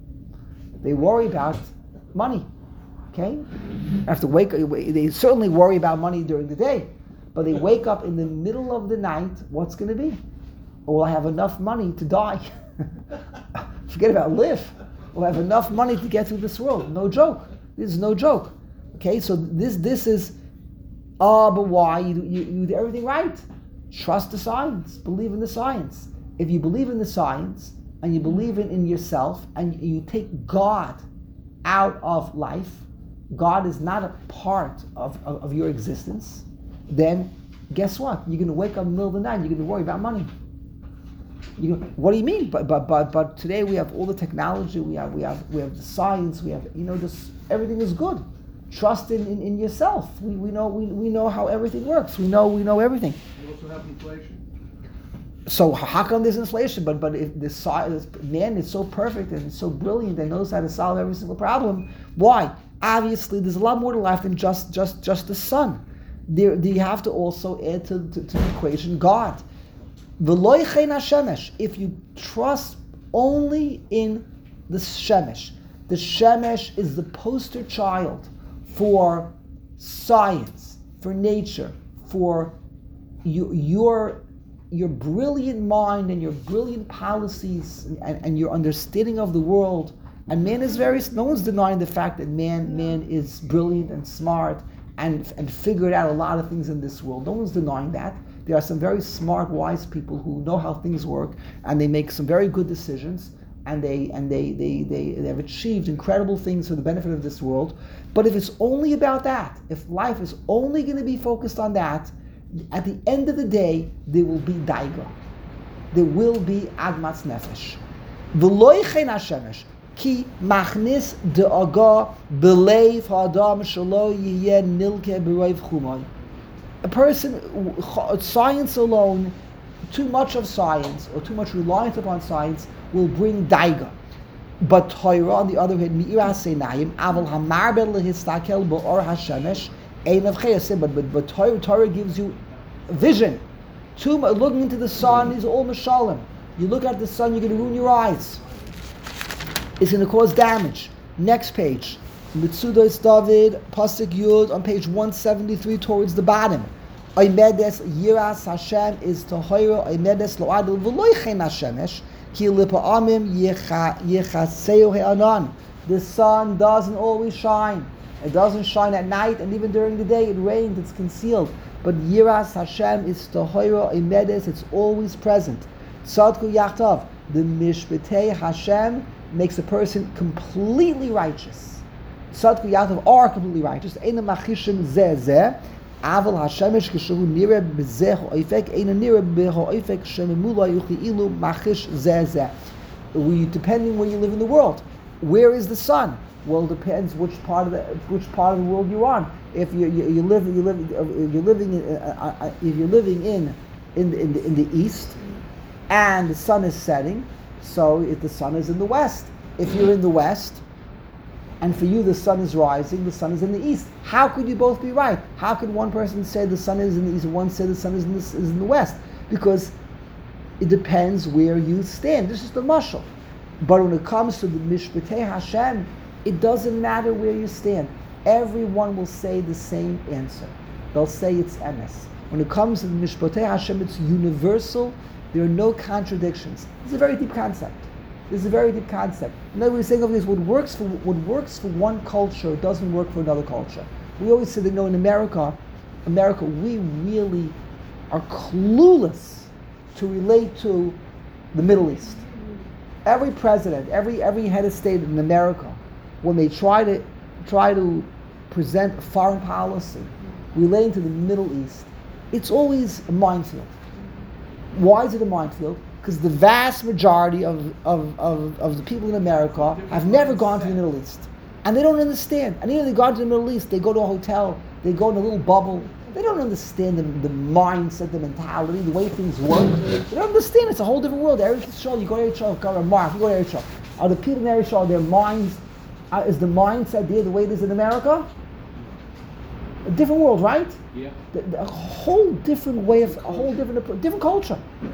They worry about money. Okay? Have to wake. They certainly worry about money during the day, but they wake up in the middle of the night. What's going to be? Will I have enough money to die? Forget about live. Will I have enough money to get through this world? No joke. This is no joke. Okay, so this this is. Ah, uh, but why? You, you you do everything right. Trust the science. Believe in the science. If you believe in the science and you believe in, in yourself and you take God out of life, God is not a part of, of, of your existence, then guess what? You're going to wake up in the middle of the night and you're going to worry about money. You, what do you mean? But but but but today we have all the technology, we have we have we have the science, we have you know just everything is good. Trust in, in, in yourself. We we know we, we know how everything works. We know we know everything. we also have inflation. So how come there's inflation? But but if this, this man is so perfect and so brilliant and knows how to solve every single problem, why? Obviously, there's a lot more to life than just just just the sun. There, you have to also add to, to, to the equation God. V'lo yichein hashemesh. If you trust only in the shemesh, the shemesh is the poster child for science, for nature, for you, your your brilliant mind and your brilliant policies and, and your understanding of the world. And man is very, no one's denying the fact that man man is brilliant and smart and, and figured out a lot of things in this world. No one's denying that. There are some very smart, wise people who know how things work and they make some very good decisions and they and they, they, they, they have achieved incredible things for the benefit of this world. But if it's only about that, if life is only going to be focused on that, at the end of the day, there will be daiga. There will be agmatz nefesh. V'lo yichein hashemesh, ki machnis de'aga b'leiv ha'adam shelo yiyeh nilke b'reiv chumoy. A person, science alone, too much of science, or too much reliance upon science, will bring daiga. But Torah, on the other hand, mi'ira seinayim, aval hamarbel lehistakel ba'or hashemesh, But, but, but Torah, Torah gives you vision. Too, looking into the sun is all mashalim. You look at the sun, you're going to ruin your eyes. It's going to cause damage. Next page. Mitzudos David, Pasuk Yud, on page one seventy-three towards the bottom. Oimedes Yiras Hashem is Tohira, Oimedes Lo'adil V'lo yichein hashemesh, ki lipa'amim yechaseu he'anan. The sun doesn't always shine. It doesn't shine at night, and even during the day it rains, it's concealed. But Yiras Hashem is Tohira Imedes, it's always present. Tzadku Yachtav, the Mishpetei Hashem makes a person completely righteous. Tzadku Yachtav are completely righteous. Eina Machishim Zeh Zeh, Aval Hashemesh Kishu Nira Bezeho Oifek Eina Nira Beho Oifek Shemimula Yuchi Ilu Machish Zezeh. We depending where you live in the world. Where is the sun? Well, it depends which part of the which part of the world you're on. If you you, you live you live if you're living in uh, uh, if you're living in in the, in the in the east, and the sun is setting, so if the sun is in the west. If you're in the west, and for you the sun is rising, the sun is in the east. How could you both be right? How could one person say the sun is in the east and one say the sun is in the, is in the west? Because it depends where you stand. This is the mashal. But when it comes to the Mishpatei Hashem, it doesn't matter where you stand. Everyone will say the same answer. They'll say it's emes. When it comes to the Mishpatei Hashem, it's universal. There are no contradictions. It's a very deep concept. This is a very deep concept. In other words, saying of this, what works for what works for one culture doesn't work for another culture. We always say that, you know, in America, America, we really are clueless to relate to the Middle East. Every president, every every head of state in America, when they try to try to present foreign policy relating to the Middle East, it's always a minefield. Why is it a minefield? Because the vast majority of, of, of, of the people in America have never gone to the Middle East. And they don't understand. And even if they've gone to the Middle East, they go to a hotel, they go in a little bubble. They don't understand the, the mindset, the mentality, the way things work. They don't understand. It's a whole different world. Eretz Yisrael, you go to Eretz Yisrael, go to Mark, you go to Eretz Yisrael. Are the people in Eretz Yisrael, their minds, uh, is the mindset there the way it is in America? A different world, right? Yeah. The, the, a whole different way of, a whole different approach, different culture.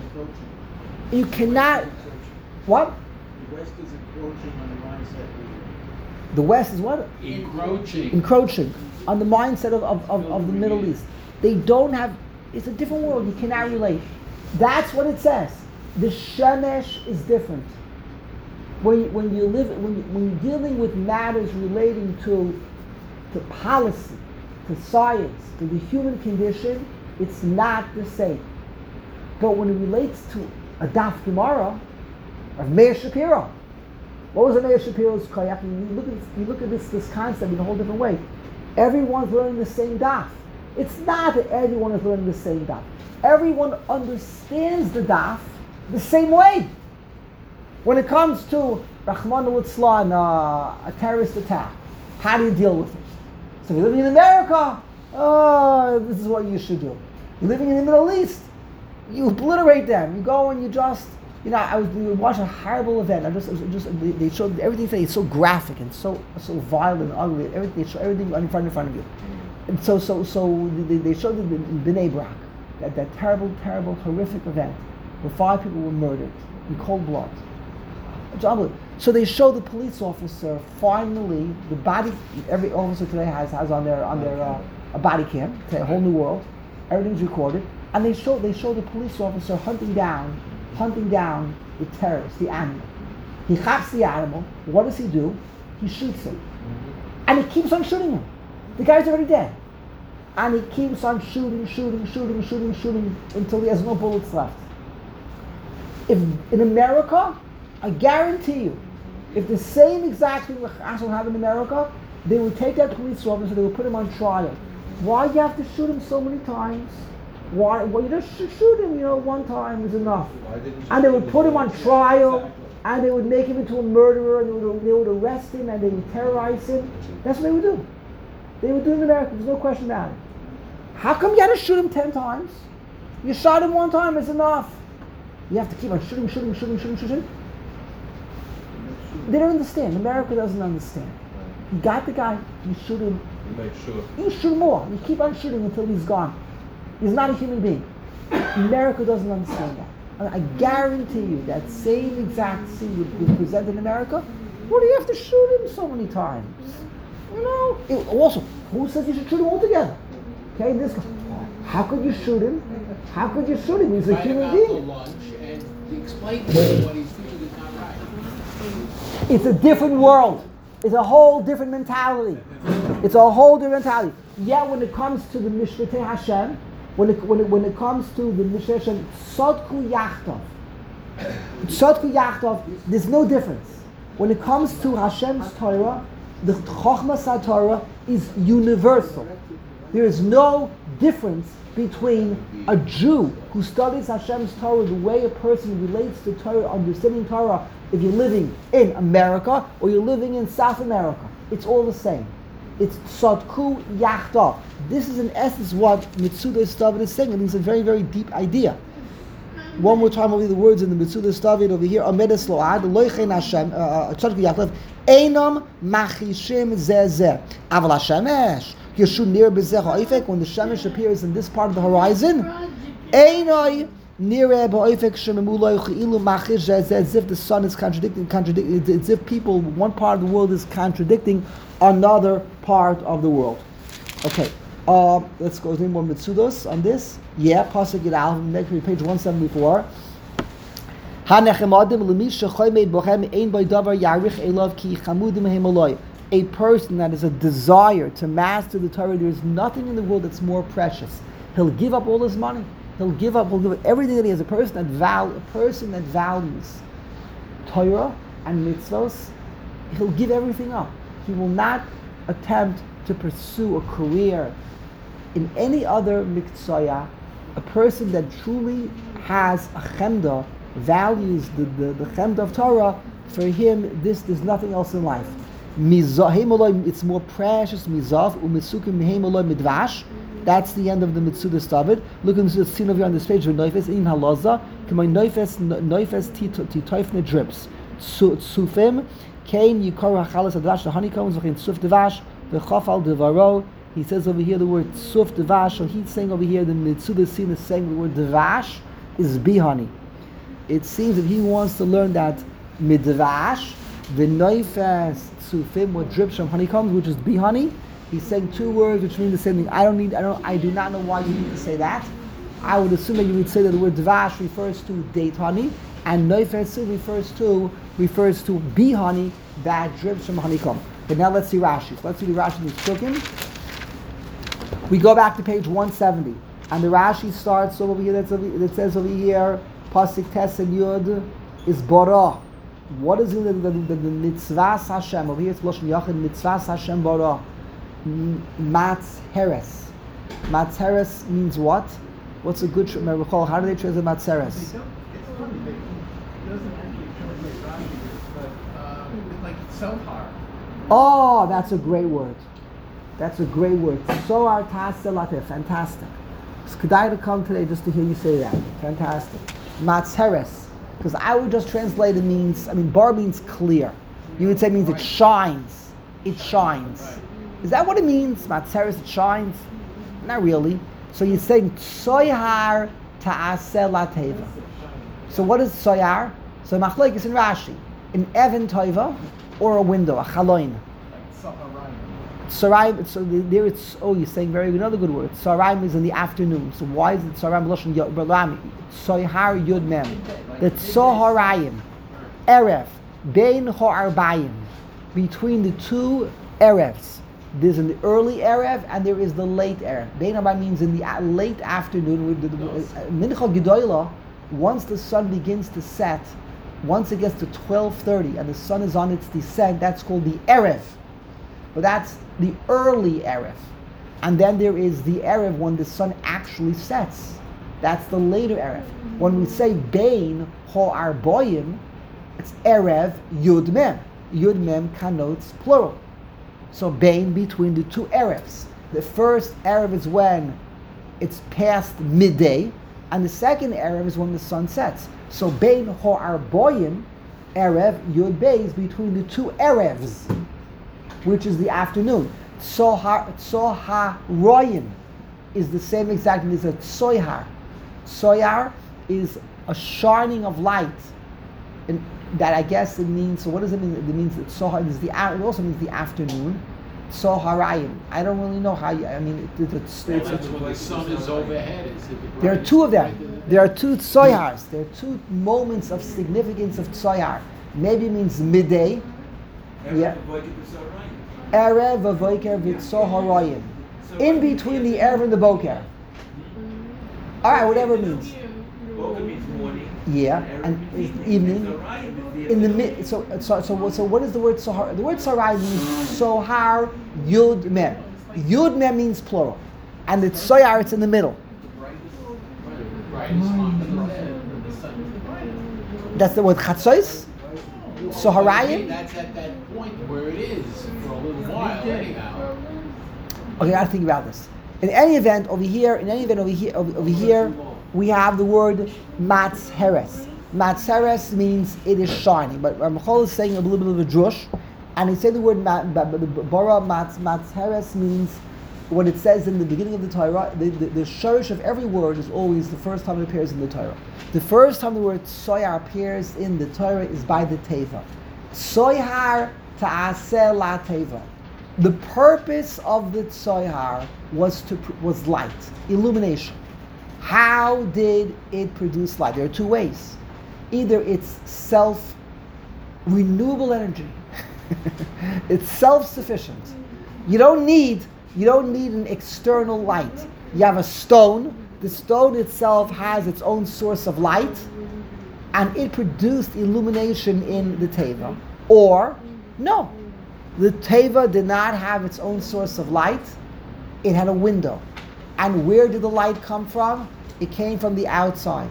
You cannot, what? The West is encroaching on the mindset. The West is what? Encroaching. Encroaching on the mindset of, of, of, of the Middle East. They don't have, it's a different world, you cannot relate. That's what it says. The Shemesh is different. When you, when you live, when, you, when you're dealing with matters relating to, to policy, to science, to the human condition, it's not the same. But when it relates to a Daf Gemara of Meir Shapiro, what was Meir Shapiro's koyach? You look at you look at this this concept in a whole different way. Everyone's learning the same daf. It's not that everyone is learning the same daf. Everyone understands the daf the same way. When it comes to Rahman al-Islam, uh, a terrorist attack, how do you deal with it? So if you're living in America, oh, this is what you should do. You're living in the Middle East, you obliterate them. You go and you just, you know, I was we watched a horrible event. I just, just they, they showed everything. Today. It's so graphic and so so violent and ugly. Everything they show everything in front in front of you. And so so so they, they showed it in Bnei Brak, that that terrible terrible horrific event where five people were murdered in cold blood. It's unbelievable. So they show the police officer finally the body. Every officer today has has on their on their uh, a body cam. It's a whole new world. Everything's recorded. And they show they show the police officer hunting down, hunting down the terrorist, the animal. He chaps the animal. What does he do? He shoots him, and he keeps on shooting him. The guy's already dead, and he keeps on shooting, shooting, shooting, shooting, shooting until he has no bullets left. If in America, I guarantee you, if the same exact thing would happen in America, they would take that police officer, they would put him on trial. Why do you have to shoot him so many times? Why? Well, you just shoot him, you know, one time is enough. And they would put him on trial, and they would make him into a murderer, and they would, they would arrest him, and they would terrorize him. That's what they would do. They would do it in America, there's no question about it. How come you had to shoot him ten times? You shot him one time, it's enough. You have to keep on shooting, shooting, shooting, shooting, shooting. They don't understand. America doesn't understand. You got the guy, you shoot him. You make sure. You shoot more. You keep on shooting until he's gone. He's not a human being. America doesn't understand that. And I guarantee you that same exact scene would be presented in America. What do you have to shoot him so many times? You know. It, also, who says you should shoot him altogether? Okay, this. How could you shoot him? How could you shoot him? He's a human being. Lunch and explain to him what he's doing is not right. It's a different world. It's a whole different mentality. It's a whole different mentality. Yet when it comes to the Mishpatei Hashem, when it, when it, when it comes to the Mishpatei Hashem, Tzodku Yachtov, Tzodku Yachtov, there's no difference. When it comes to Hashem's Torah, the Chochmas HaTorah is universal. There is no difference between a Jew who studies Hashem's Torah, the way a person relates to Torah, understanding Torah, if you're living in America or you're living in South America. It's all the same. It's tzadku yachdav. This is in essence what Mitzudas David is saying, and it's a very, very deep idea. One more time, I'll read the words in the Mitzudas David over here. Amedes lo'ad loichen Hashem tzadku yachdav einam machishim zeh aval hashemesh yeshun nir bezeh ha'ifek. When the shemesh appears in this part of the horizon, einoi nir ba'ifek shememuloi chi'ilu machish zeh zeh. As if the sun is contradicting, contradicting. As if people, one part of the world is contradicting another part of the world. Okay, uh, let's go. Is there any more mitzudos on this? Yeah, pasuk Yud next page one seventy-four. A person that is a desire to master the Torah, there is nothing in the world that's more precious. He'll give up all his money. He'll give up. He'll give up everything that he has. A person that val, a person that values Torah and mitzvos, he'll give everything up. He will not attempt to pursue a career in any other miktsaya. A person that truly has a chemda, values the, the, the chemda of Torah, for him, this there's nothing else in life. It's more precious, mizav, umitzukim midvash. That's the end of the Mitzudas David. Look at the scene over here on this page. Noifes in halaza, k'may noifes noifes titoifne drips. Tsufim. Kain Yikor Hachalas Advash, the honeycombs, V'chein Tzuf Devash, V'chafal Devaro. He says over here the word Tzuf Devash, so he's saying over here the Mitzudas scene is saying the word Devash is bee honey. It seems that he wants to learn that Midvash, the Noifes Tzufim, what drips from honeycombs, which is bee honey. He's saying two words which mean the same thing. I don't need, I don't, I do not know why you need to say that. I would assume that you would say that the word Devash refers to date honey, and Noifes refers to refers to bee honey that drips from honeycomb. But now let's see Rashi. So let's see the Rashi in Psukim. We go back to page one seventy, and the Rashi starts over here. That's over, that says over here, pasuk tes and yud is bara. What is in the, the, the, the mitzvahs Hashem over here? It's lashon yachid mitzvahs Hashem bara. Matz heres. Matz heres means what? What's a good? Recall, how do they translate matz heres? It's funny. They, it doesn't actually translate Rashi, but um, it's like Sohar. Oh, that's a great word. That's a great word. Sohar taselate. Fantastic. It's kedai to come today just to hear you say that. Fantastic. Matzeres. Because I would just translate it means, I mean, bar means clear. You would say it means it shines. It shines. Is that what it means? Matzeres, it shines? Not really. So you're saying Sohar taselate. So what is soyar? So machlekes in Rashi, an even toiva or a window, a chaloin. Sarayim. So there it's. Oh, you're saying very another good word. Sarayim is in the afternoon. So why is it sarayim lashon yod? Soyhar yud mem. That's soharayim, erev bein ho'arbayim, between the two erevs. There's an early erev and there is the late erev. Bein ho'arbayim means in the late afternoon. With the mincha gedoyla. Once the sun begins to set, once it gets to twelve thirty and the sun is on its descent, that's called the Erev. But that's the early Erev. And then there is the Erev when the sun actually sets. That's the later Erev. When we say Bein Ho'arboyim, it's Erev Yud Mem. Yud Mem connotes plural. So Bein, between the two Erevs. The first Erev is when it's past midday, and the second Erev is when the sun sets. So Bein Ho'arboyim, Erev, Yud Beis, between the two Erevs, which is the afternoon. Tzoharoyim is the same exact as a Tzoyhar. Tzoyar is a shining of light. And that I guess it means, so what does it mean? It means that Tzohar is the, it also means the afternoon. Tzoharayim. I don't really know how you, I mean, it, it, it's, it's, That's when the sun is overhead. Is it there are two of them. There are two tzoyars. There are two moments of significance of tzoyar. Maybe it means midday. Yeah. Erev v'voiker v'tzoharayim. In between the Erev and the Boker. All right, whatever it means. Boker means morning. Yeah, and evening. In the mid, so so so so what is the word sohar? The word sohar means sohar yud mem. Yud mem means plural. and the tsoyar it's in the middle. That's the word chatzos. So harayim. That's at that point where it is for a little while anyhow. Okay, I gotta think about this. In any event, over here, in any event over here, over, over here, we have the word matzheres. Matzheres means it is shining. But Ramchol is saying a little bit of a drush, and he said the word ma, bara matz matzheres means what it says in the beginning of the Torah. The, the, the shorish of every word is always the first time it appears in the Torah. The first time the word soyar appears in the Torah is by the teva. Soyar ta'aseh la teva. The purpose of the tsoyar was to was light, illumination. How did it produce light? There are two ways. Either it's self-renewable energy. It's self-sufficient. You don't need you don't need an external light. You have a stone. The stone itself has its own source of light, and it produced illumination in the teva. Or no. The teva did not have its own source of light. It had a window. And where did the light come from? It came from the outside.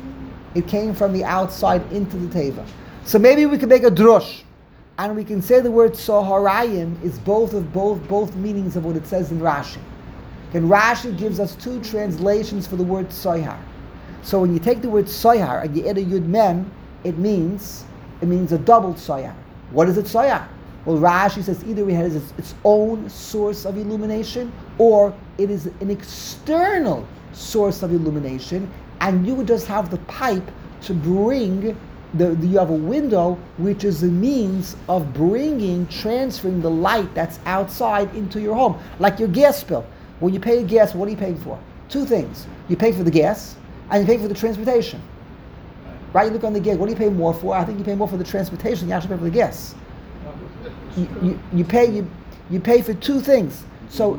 It came from the outside into the teva. So maybe we can make a drush, and we can say the word soharayim is both of both both meanings of what it says in Rashi. And Rashi gives us two translations for the word sohar. So when you take the word sohar and you add a yud mem, it means it means a double sohar. What is it sohar? Well, Rashi says either it has its, its own source of illumination, or it is an external source of illumination, and you would just have the pipe to bring, the, the you have a window which is a means of bringing, transferring the light that's outside into your home. Like your gas bill. When you pay gas, what are you paying for? Two things. You pay for the gas, and you pay for the transportation. Right? You look on the gas, what do you pay more for? I think you pay more for the transportation, you actually pay for the gas. You, you, you pay you you pay for two things. So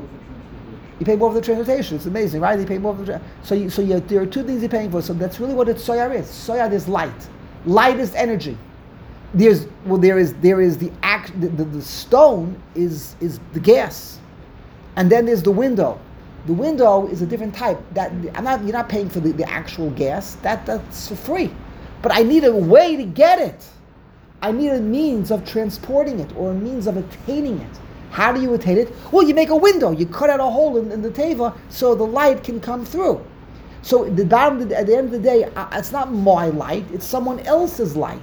you pay more for the transportation. It's amazing, right? You pay more for the tra- so you, so you, there are two things you're paying for. So that's really what it's soyar is. Soyar is light. Light is energy. There's well there is there is the act the, the, the stone is is the gas, and then there's the window. The window is a different type. That I'm not you're not paying for the, the actual gas. That that's for free, but I need a way to get it. I need a means of transporting it, or a means of attaining it. How do you attain it? Well, you make a window. You cut out a hole in, in the teva so the light can come through. So the bottom, at the end of the day, uh, it's not my light. It's someone else's light.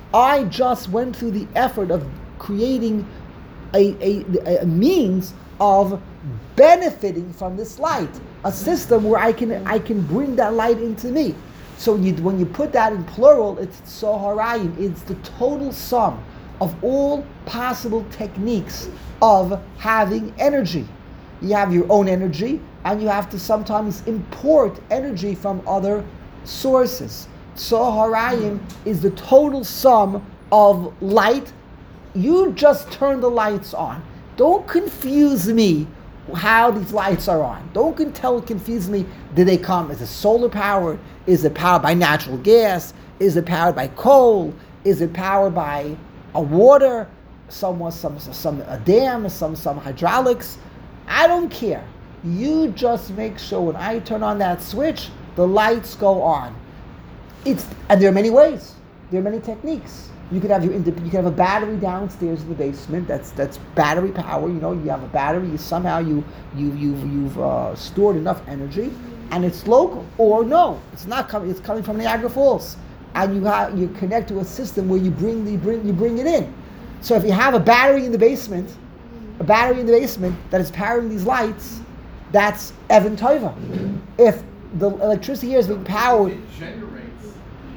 I just went through the effort of creating a, a, a means of benefiting from this light. A system where I can I can bring that light into me. So you, when you put that in plural, it's soharayim. It's the total sum of all possible techniques of having energy. You have your own energy, and you have to sometimes import energy from other sources. Soharayim is the total sum of light. You just turn the lights on. Don't confuse me how these lights are on. Don't con- tell, confuse me. Did they come? Is it solar powered? Is it powered by natural gas? Is it powered by coal? Is it powered by a water? Some some some a dam? Some some hydraulics? I don't care. You just make sure when I turn on that switch, the lights go on. It's and there are many ways. There are many techniques. You could have your you can have a battery downstairs in the basement. That's that's battery power. You know, you have a battery. You somehow you you you you've uh, stored enough energy, and it's local. Or no, it's not coming. It's coming from Niagara Falls, and you have you connect to a system where you bring the bring you bring it in. So if you have a battery in the basement, a battery in the basement that is powering these lights, that's Evan Tova. If the electricity here is being powered. If it generates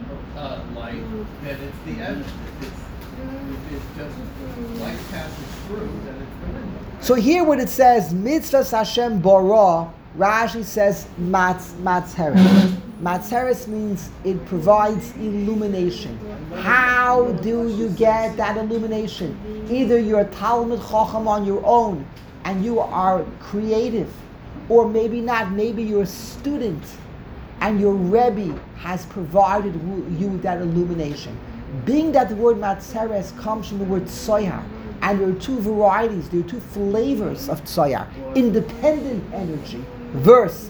uh, light, then it's the evidence. If it's, if it's just light passes through, then it's the window. So here when it says Mitzvahs Hashem Bara, Rashi says Matz Matzheres. Matzheres means it provides illumination. How do you get that illumination? Either you're a Talmud Chacham on your own and you are creative, or maybe not, maybe you're a student and your Rebbe has provided you with that illumination. Being that the word Matzheres comes from the word Soyar, and there are two varieties, there are two flavors of Tsoyar. Independent energy versus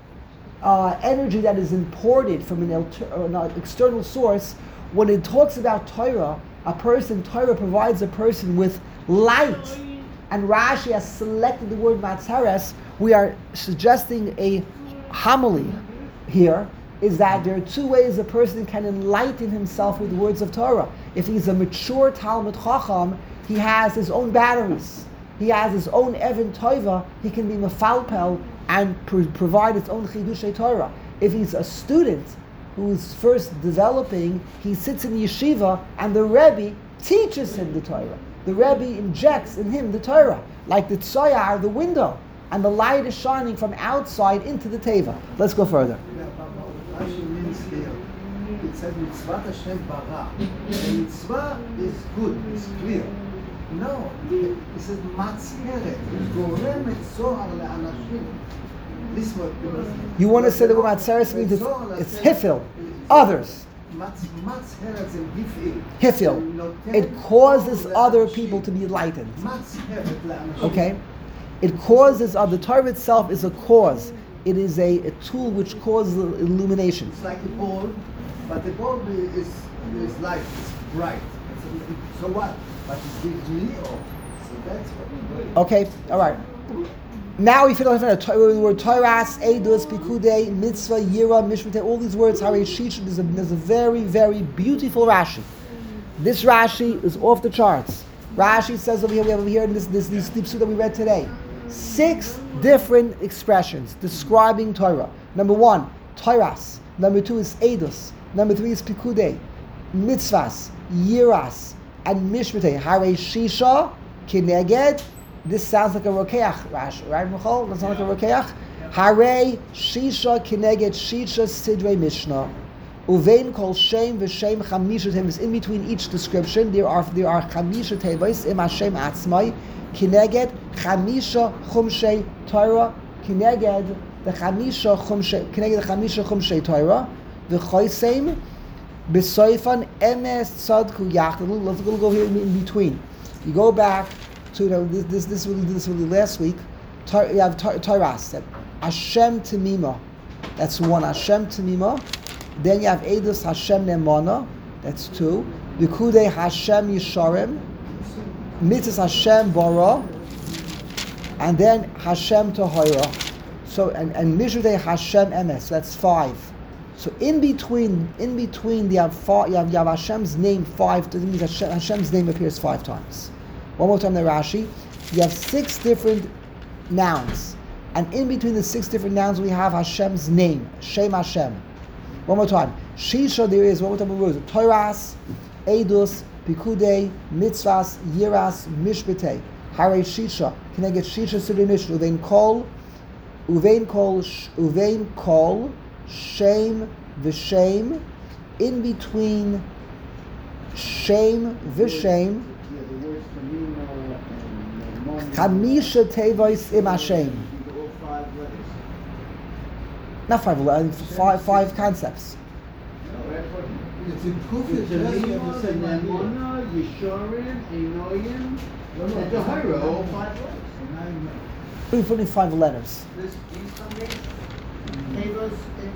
uh, energy that is imported from an, alter, an external source, when it talks about Torah, a person, Torah provides a person with light, and Rashi has selected the word Matzares, we are suggesting a homily here, is that there are two ways a person can enlighten himself with the words of Torah. If he's a mature Talmud Chacham, he has his own batteries. He has his own Evan Tova. He can be mefalpel and pro- provide his own Chidushay Torah. If he's a student who is first developing, he sits in yeshiva and the Rebbe teaches him the Torah. The Rebbe injects in him the Torah, like the tzoyar, the window, and the light is shining from outside into the teva. Let's go further. Yeah, but what Rashi means here, it says mitzvah Hashem bara. The mitzvah is good, it's clear. No, it says matzeret, gorem et zohar le'anashim. This word, You want to say the word Matzeres means it's, it's hifil, others. Matzeret and hifil. Hifil. It causes other people to be enlightened. Matzeret le'anashim. Okay? It causes, uh, the Torah itself is a cause. It is a, a tool which causes illumination. It's like a bulb, but the bulb is is light, it's bright. So, so what? But it gives me off. So that's what we're doing. Okay, all right. Now we finish the word Toras, Eidos, Pikudei, Mitzvah, Yira, Mishmate, all these words, Harei Shisha. There's a, there's a very, very beautiful Rashi. This Rashi is off the charts. Rashi says over here, we have over here in this, this, these Slipsu that we read today, six different expressions describing Torah. Number one, Toras. Number two is Eidos. Number three is Pikudei, Mitzvahs, Yiras, and Mishmate. Harei Shisha, Kineged. This sounds like a Rokeach, Rashi, right, Michal? Does it sound like a Rokeach? Harei Shisha, Kineged, Shisha, Sidrei Mishnah. Uvein kol shem v'shem chamisha tevos. In between each description, there are there are chamisha tevos im Hashem atzmai. Kineged chamisha chumshei Torah. Kineged the chamisha chumshei. Kineged the chamisha chumshei Torah. V'choisem b'soifan emes tzadku yachad. Let's go here in between. You go back to the, this this this really this really last week. You have Torah that Hashem Temima. That's one Hashem Temima. Then you have Eidos Hashem Nemona, that's two. Vikudei Hashem Yisharim, Mitzvahs Hashem Bara, and then Hashem Tahira. So and and Mishudei Hashem Emes, that's five. So in between, in between, you have five, you have, you have Hashem's name five. That means Hashem, Hashem's name appears five times. One more time, the Rashi. You have six different nouns, and in between the six different nouns, we have Hashem's name, Shem Hashem. One more time. Shisha, there is one more time of words. Toras, Eidos, Pikudei, Mitzvahs, Yiras, Mishbetei. Harei Shisha. Can I get Shisha Sidrei Mishnah? Uvein kol, Uvein kol, Uvein kol, Shem v'Shem. In between Shem v'Shem. Yeah, the words Tamima and Chamisha Tevois im Hashem. all five letters. Not five, uh, five, five concepts. It's in Kuf, It's it's just Tamima, Nemona, Yisharim, Enoyim, and Tahira, all five letters. Only only five letters. This, these Sundays, Tevos,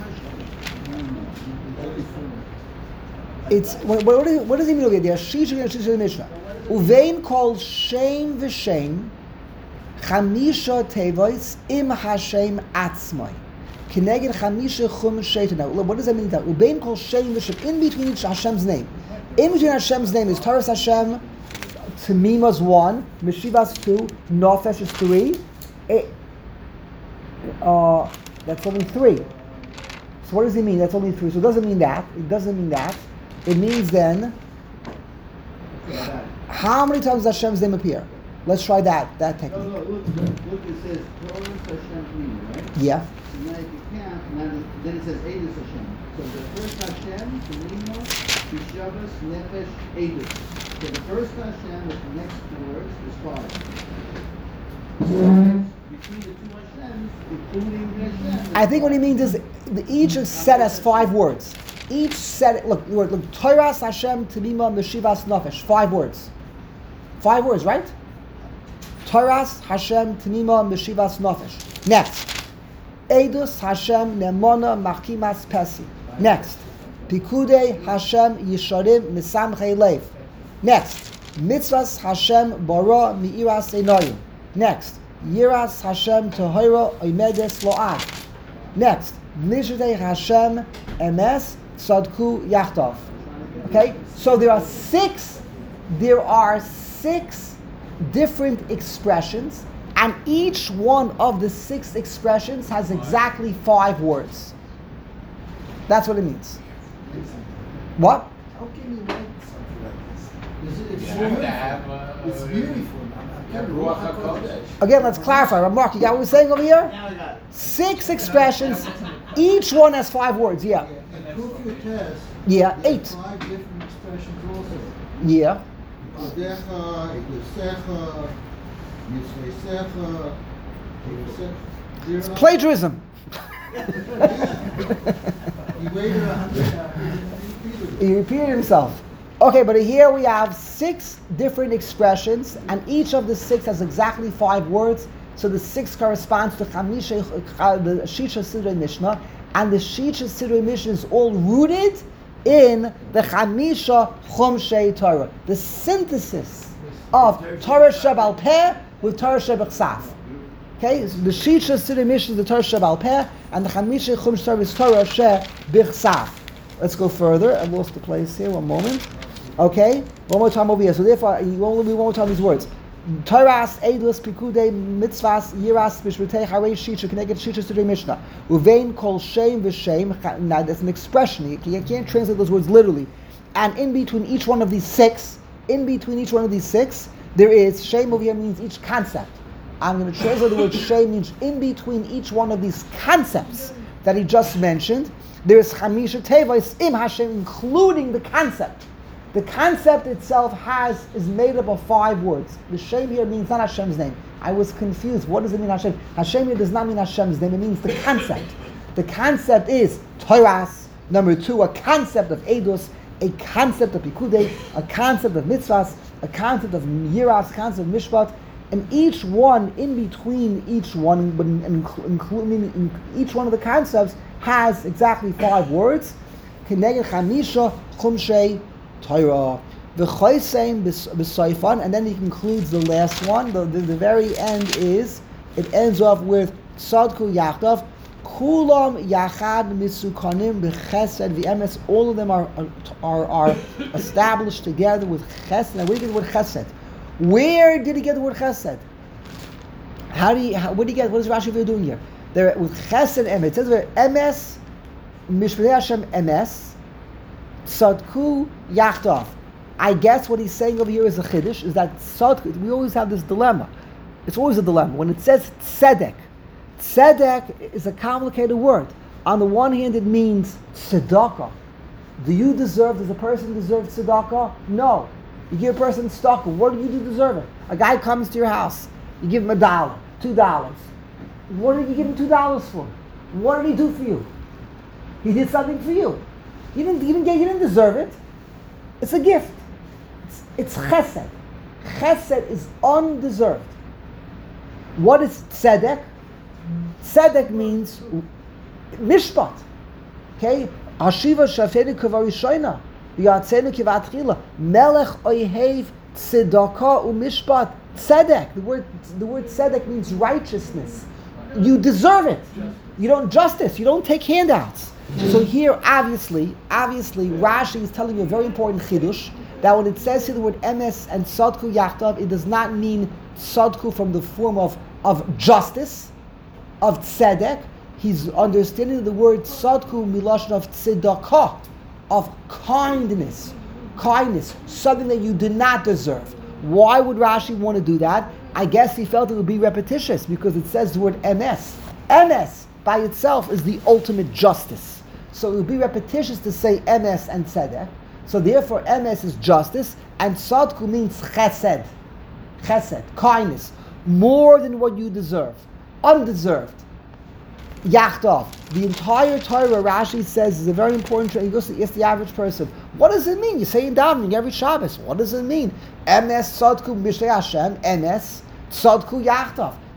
and Hashem. It's what, what, does, what does he mean over there? Shisha and Shisha Mishnah. Uvein called Shem v'Shem, Chamisha Tevois im Hashem Atzmai. Kineged Chamisha Chum Sheitan. What does that mean? That Uvein called Shem v'Shem, in between each Hashem's name. In between Hashem's name is Taras Hashem, Tamima's one, Meshivas two, Nofesh is three. It, uh, that's only three. So what does he mean? That's only three. So it doesn't mean that. It doesn't mean that. It means then, how many times does Hashem's name appear? Let's try that, that No, technique. no, look, look, it says Torah Hashem Tamima, right? Yeah. So now if you count, now then it says Eidos Hashem. So the first Hashem, Tamima, Bishavas, Nefesh, Eidos. So the first Hashem with the next two words is five. So between the two Hashems, including the Hashem. I think what he means is the, each is set as five words. Each set, look, look, look Toras Hashem Tamima Meshivas Nefesh. Five words. Five words, right? Toras Hashem Tamima Meshivas Nefesh. Next. Eidus Hashem Nemona Machimas Pesi. Next. Pikudei Hashem Yisharim Misamchei Lev. Next. Mitzvahs Hashem Bara Mi'iras Einoyim. Next. Yiras Hashem Tohira Oimedes Lo'ad. Next. Mishdei Hashem Emes Tzadku Yachtov. Okay? So there are six, there are six different expressions, and each one of the six expressions has exactly five words. That's what it means. What? How can you write something like this? It's, it's You have to beautiful. have, uh, It's beautiful. I'm- I'm have telling you, Ruach Ruach HaKodesh. HaKodesh. Again, let's clarify. Mark, you got what we're saying over here? Now I got it. Six expressions, each one has five words. Yeah. And proof your test. Yeah, there are eight. Five different expressions also. Yeah. Adecha, Egusecha, Yitzvesecha, Egusecha. Plagiarism. He waited a hundred times. He repeated himself. Okay, but here we have six different expressions, and each of the six has exactly five words. So the six corresponds to Chamisha, uh, the Shisha Sidrei Mishnah, and the Shisha Sidrei Mishnah is all rooted in the Chamisha Chumshei Torah, the synthesis of Torah Shebal Peh with Torah Shebechsaf. Okay, so the Shisha Sidrei Mishnah is the Torah Shebal Peh, and the Chamisha Chumshei Torah is Torah Shebechsaf. Let's go further. I lost the place here. One moment. Okay, one more time over here. So therefore, you won't be one more time these words. Torahs, Eidus, Pikudei, Mitzvahs, Yiras, Bishvitei, Harei, Shisha, Connected Shisha, Sidrei Mishnah. Uvein, Kol, Shem, V'Shem. Now that's an expression. You can't, you can't translate those words literally. And in between each one of these six, in between each one of these six, there is, Shem over here means each concept. I'm going to translate the word Shem means in between each one of these concepts that he just mentioned. There is Chamisha Tevos Im Hashem, including the concept. The concept itself has is made up of five words. The Shem here means not Hashem's name. I was confused. What does it mean Hashem? Hashem here does not mean Hashem's name. It means the concept. The concept is Torahs. Number two, a concept of Eidos, a concept of Pikudei, a concept of Mitzvahs, a concept of Yiras, concept of Mishpat, and each one in between each one, but including in each one of the concepts has exactly five words. Keneged Chamisha Chumshei Torah. The Chaysein b'Soifan, and then he concludes the last one. The, the, the very end is, it ends off with Tzadku Yachdav, Kulam Yachad Misukanim b'Chesed v'Emes. All of them are are are established together with Chesed. Now, where did he get the word Chesed? Where did he get the word Chesed? How do you? How, what do you get? What is Rashi over doing here? They're with Chesed and Emes. It says there Emes, Mishpei Hashem Emes. Tzadku Yachtov. I guess what he's saying over here is a chiddush, is that tzadku, we always have this dilemma. It's always a dilemma. When it says tzedek, tzedek is a complicated word. On the one hand, it means tzedakah. Do you deserve, does a person deserve tzedakah? No. You give a person tzedakah, what do you do to deserve it? A guy comes to your house, you give him a dollar, two dollars. What did you give him two dollars for? What did he do for you? He did something for you. You didn't, you didn't get, you didn't deserve it. It's a gift. It's, it's chesed. Chesed is undeserved. What is tzedek? Tzedek means mishpat. Okay? Hashiva shafenu kavarishoina. Yatzenu kivatchila. Melech oihev tzedakah umishpat. Tzedek. The word, the word tzedek means righteousness. You deserve it. You don't justice. You don't take handouts. So here, obviously, obviously, Rashi is telling you a very important chidush, that when it says here the word emes and tzadku yachtav, it does not mean tzadku from the form of, of justice, of tzedek. He's understanding the word tzadku milashon of tzedakah, of kindness, kindness, something that you did not deserve. Why would Rashi want to do that? I guess he felt it would be repetitious because it says the word emes. Emes by itself is the ultimate justice. So it would be repetitious to say emes and tzedek. So therefore emes is justice, and tzadku means chesed. Chesed, kindness. More than what you deserve. Undeserved. Yachtov. The entire Torah, Rashi says, is a very important Torah. He goes to ask the average person, what does it mean? You say in davening every Shabbos. What does it mean? Emes tzadku b'shnei Hashem. Emes tzadku yachtov.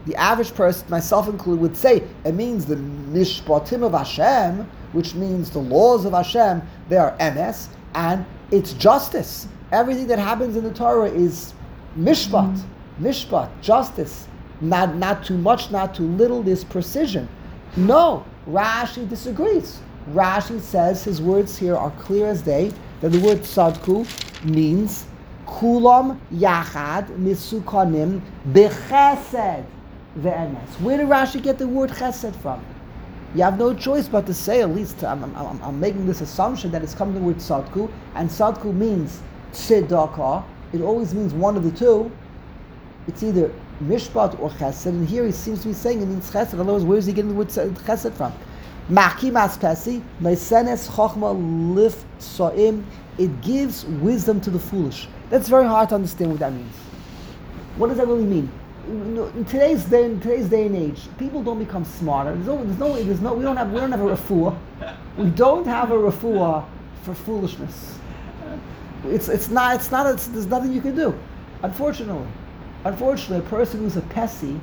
the average person, myself included, would say it means the mishpatim of Hashem, which means the laws of Hashem, they are emes, and it's justice. Everything that happens in the Torah is mishpat, mm-hmm. mishpat, justice. Not, not too much, not too little, there's precision. No, Rashi disagrees. Rashi says his words here are clear as day, that the word tzadku means kulam yachad misukanim bechesed ve'emes. Where did Rashi get the word chesed from? You have no choice but to say, at least I'm, I'm, I'm making this assumption that it's coming from the word tzadku, and tzadku means tzedakah. It always means one of the two. It's either mishpat or chesed, and here he seems to be saying it means chesed. Otherwise, where is he getting the word chesed from? Maki maspesi, meisenes chochma lif soim. It gives wisdom to the foolish. That's very hard to understand what that means. What does that really mean? In today's day, in today's day and age, people don't become smarter. There's no, there's no, there's no. We don't have, we don't have a refuah. We don't have a refuah for foolishness. It's, it's not, it's not. It's, there's nothing you can do. Unfortunately, unfortunately, a person who's a pessy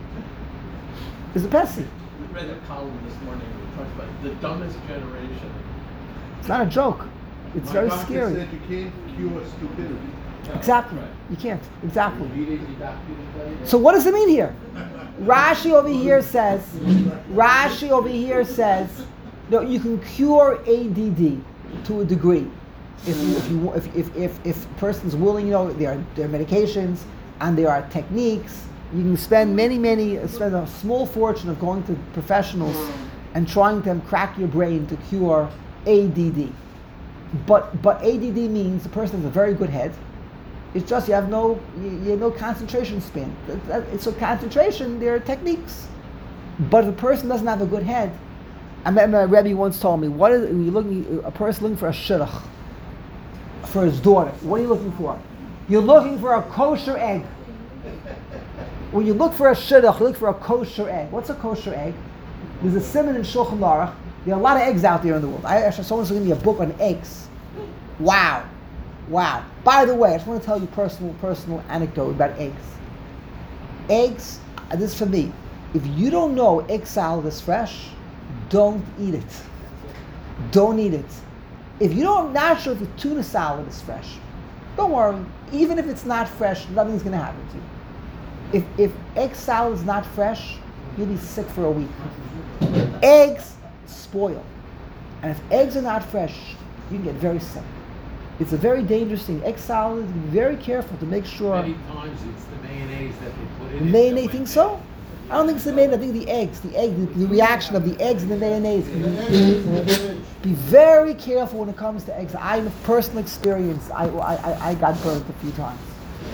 is a pessy. We read a column this morning that talks about the dumbest generation. It's not a joke. It's My very doctor scary. said you can't cure stupidity. Exactly. Right. You can't. Exactly. So what does it mean here? Rashi over here says, Rashi over here says, no, you can cure A D D to a degree. If you, if you, if if if, if a person's willing, you know, there are there are medications and there are techniques. You can spend many, many, spend a small fortune of going to professionals and trying to crack your brain to cure A D D. But but A D D means the person has a very good head. It's just you have no you, you have no concentration span. That, that, it's so concentration. There are techniques, but if a person doesn't have a good head. I remember a Rebbe once told me, "What is you looking? A person looking for a shidduch for his daughter. What are you looking for? You're looking for a kosher egg. When you look for a shidduch, you look for a kosher egg. What's a kosher egg? There's a simon in Shulchan Aruch. There are a lot of eggs out there in the world. I actually someone's giving me a book on eggs. Wow, wow. By the way, I just want to tell you a personal, personal anecdote about eggs. Eggs, this is for me. If you don't know egg salad is fresh, don't eat it. Don't eat it. If you don't, not sure if the tuna salad is fresh, don't worry. Even if it's not fresh, nothing's going to happen to you. If if egg salad is not fresh, you'll be sick for a week. Eggs spoil. And if eggs are not fresh, you can get very sick. It's a very dangerous thing. Egg salad, be very careful to make sure. Many times it's the mayonnaise that they put in. The it mayonnaise, that think went so? bad. I don't think it's the mayonnaise. I think the eggs, the egg, the, the reaction of the eggs and the mayonnaise. Be very careful when it comes to eggs. I have personal experience. I, I, I got burnt a few times.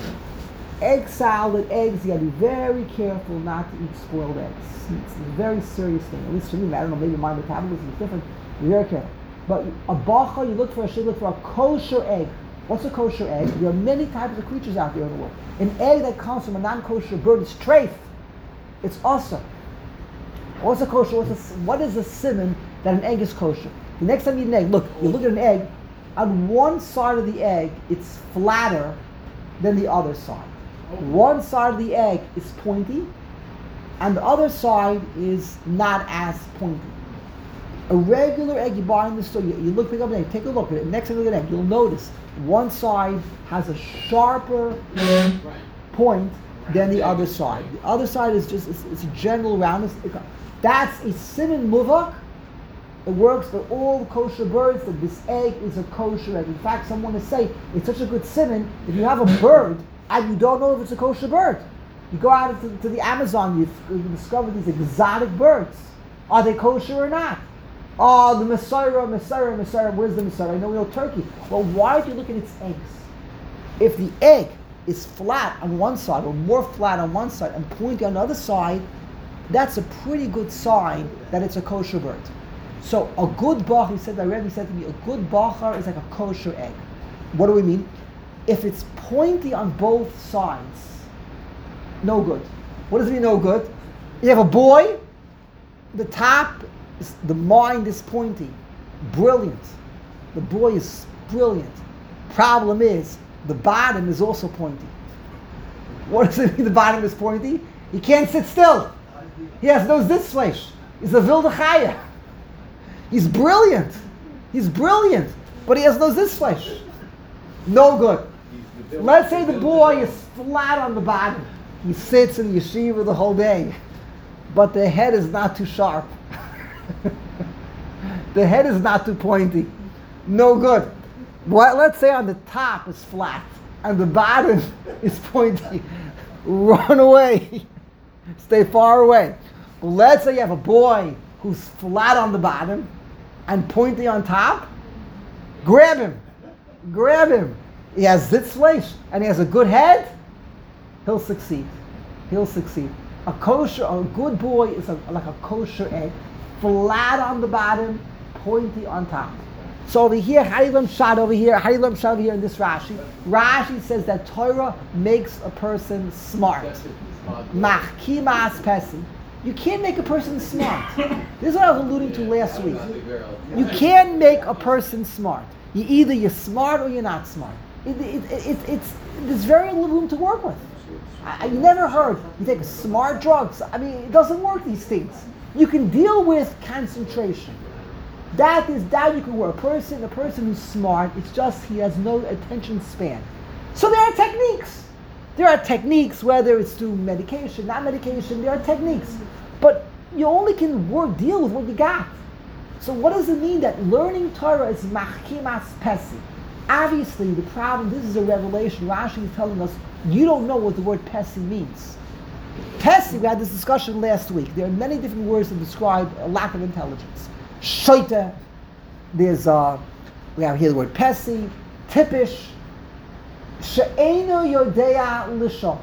Egg salad, eggs, you gotta be very careful not to eat spoiled eggs. It's a very serious thing. At least for me, I don't know, maybe my metabolism is different. Be very careful. But a bacha, you look for a should look for a kosher egg. What's a kosher egg? There are many types of creatures out there in the world. An egg that comes from a non-kosher bird is treif. It's awesome. What's a kosher? What's a, what is a simon that an egg is kosher? The next time you eat an egg, look, you look at an egg, on one side of the egg, it's flatter than the other side. One side of the egg is pointy, and the other side is not as pointy. A regular egg you buy in the store, you, you look, pick up an egg, take a look at it. Next time you look at an egg, you'll notice one side has a sharper point than the other side. The other side is just, it's, it's a general roundness. That's a simon muvak. It works for all kosher birds that this egg is a kosher egg. In fact, someone to say it's such a good simon, if you have a bird and you don't know if it's a kosher bird, you go out to, to the Amazon, you, you discover these exotic birds. Are they kosher or not? Oh, the Messiah, Messiah, Messiah, where's the Messiah? I know we know turkey. Well, why do you look at its eggs? If the egg is flat on one side, or more flat on one side, and pointy on the other side, that's a pretty good sign that it's a kosher bird. So a good bachar, he said, my Rebbe said to me, a good bachar is like a kosher egg. What do we mean? If it's pointy on both sides, no good. What does it mean, no good? You have a boy, the top, is, the mind is pointy. Brilliant. The boy is brilliant. Problem is, the bottom is also pointy. What does it mean the bottom is pointy? He can't sit still. He has no zitzfleisch. He's a wilde chaya. He's brilliant. He's brilliant. But he has no zitzfleisch. No good. Let's say the boy is flat on the bottom. He sits in yeshiva the whole day. But the head is not too sharp. The head is not too pointy. No good. What, let's say on the top is flat and the bottom is pointy. Run away. Stay far away. But let's say you have a boy who's flat on the bottom and pointy on top. Grab him. Grab him. He has zitzfleisch and he has a good head. He'll succeed. He'll succeed. A kosher, a good boy is a, like a kosher egg. Flat on the bottom, pointy on top. So over here, Harilam Shad over here, Harilam Shad over here in this Rashi. Rashi says that Torah makes a person smart. Machkimas pesi. You can't make a person smart. This is what I was alluding to last week. You can't make a person smart. You either you're smart or you're not smart. It, it, it, it, it's there's very little room to work with. I, I never heard you take smart drugs. I mean, it doesn't work. These things. You can deal with concentration. That is that you can work. A person, a person who's smart, it's just he has no attention span. So there are techniques. There are techniques, whether it's through medication, not medication, there are techniques. But you only can work, deal with what you got. So what does it mean that learning Torah is machkimas pesi? Obviously, the problem, this is a revelation. Rashi is telling us, you don't know what the word pesi means. Pesi, we had this discussion last week. There are many different words to describe a lack of intelligence. Shoita, there's, uh, we have here the word pesi, tipish, she'enu yodea lisho,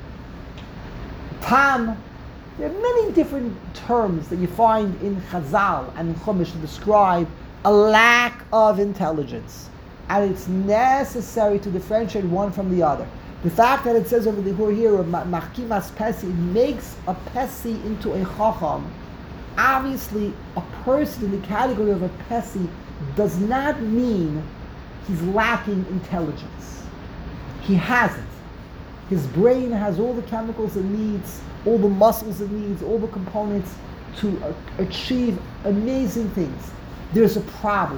tam. There are many different terms that you find in Chazal and in Chumash to describe a lack of intelligence. And it's necessary to differentiate one from the other. The fact that it says over the here, machkimas pesi, it makes a pesi into a chacham. Obviously, a person in the category of a pesi does not mean he's lacking intelligence. He has it. His brain has all the chemicals it needs, all the muscles it needs, all the components to uh, achieve amazing things. There's a problem.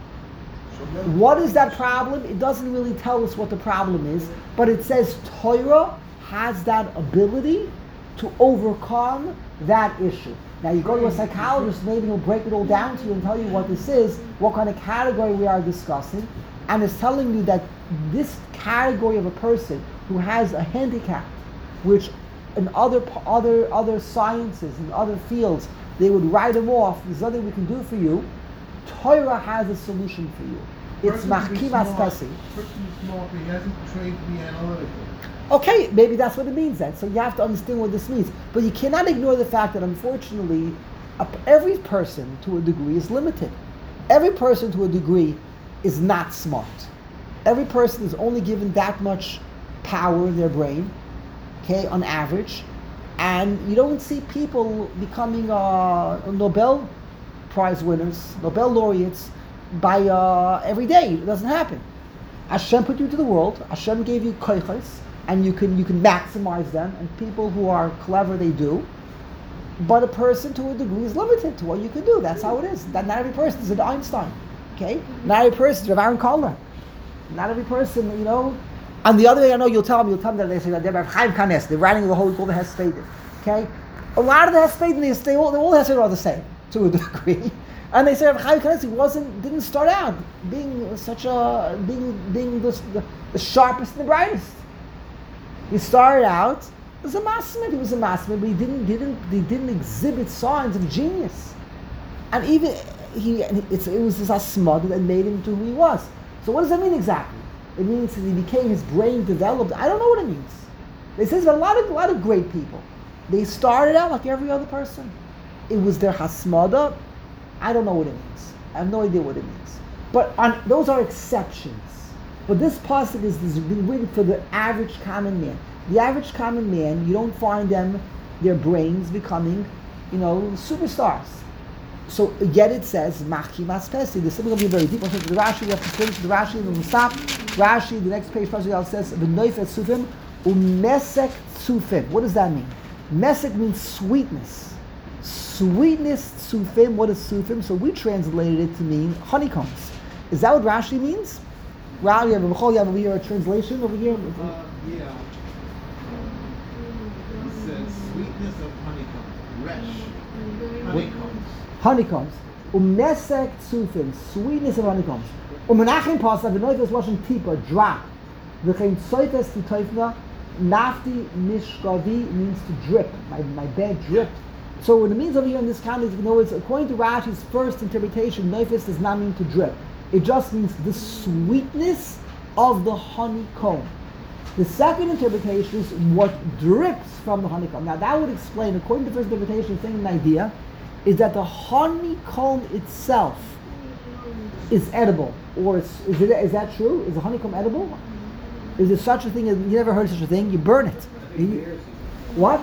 What is that problem? It doesn't really tell us what the problem is, but it says Torah has that ability to overcome that issue. Now you go to a psychologist, maybe he'll break it all down to you and tell you what this is, what kind of category we are discussing, and is telling you that this category of a person who has a handicap, which in other other other sciences and other fields they would write him off, there's nothing we can do for you. Torah has a solution for you. It's machkimas pesi. Person is smart, but he hasn't trained to be analytical. Okay, maybe that's what it means then. So you have to understand what this means. But you cannot ignore the fact that unfortunately, a, every person to a degree is limited. Every person to a degree is not smart. Every person is only given that much power in their brain, okay, on average. And you don't see people becoming uh, Nobel Prize winners, Nobel laureates, by uh, every day. It doesn't happen. Hashem put you to the world. Hashem gave you koiches, and you can you can maximize them. And people who are clever, they do. But a person to a degree is limited to what you can do. That's how it is. That not every person is an Einstein. Okay, not every person is Rav Aaron Kohler. Not every person, you know. On the other hand, I know you'll tell them. You'll tell them that they say that they're Chaim Kanes. They're writing the whole called the Hespedim. Okay, a lot of the Hespedim, they, they all the all Hespedim are the same to a degree. And they say Rav Chaim Kanesi wasn't didn't start out being such a being being the, the, the sharpest and the brightest. He started out as a masmid. He was a masmid, but he didn't didn't he didn't exhibit signs of genius. And even he it's, it was this asmad that made him to who he was. So what does that mean exactly? It means that he became, his brain developed. I don't know what it means. They say that a lot of a lot of great people, they started out like every other person. It was their hasmada. I don't know what it means. I have no idea what it means. But on, those are exceptions. But this pasuk is, is been written for the average common man. The average common man, you don't find them, their brains becoming, you know, superstars. So yet it says, Machkimas pesi. The symbol will be very deep. I'll take the Rashi, we have to finish the Rashi, and then we'll stop. Rashi, the next page, pasuk says, V'noifet sufim, umesek sufim. What does that mean? Mesek means sweetness. Sweetness, sufim. What is sufim? So we translated it to mean honeycombs. Is that what Rashi means? Rashi, you have a, you have over here a translation over here? Uh, yeah. It says sweetness of honeycomb. Resh. Honeycombs. Honeycombs. Umnesek sufim. Sweetness of honeycombs. Umenachem pasach. The noise is washing tipa, drop. V'chein tzoytes titoifna. Nafti mishkavi means to drip. My, my bed dripped. So what it means over here in this context, in other words, according to Rashi's first interpretation, noifis does not mean to drip. It just means the sweetness of the honeycomb. The second interpretation is what drips from the honeycomb. Now that would explain, according to the first interpretation, the thing, an idea, is that the honeycomb itself is edible. Or is, is, it, is that true? Is the honeycomb edible? Is there such a thing? You never heard of such a thing? You burn it. You, what?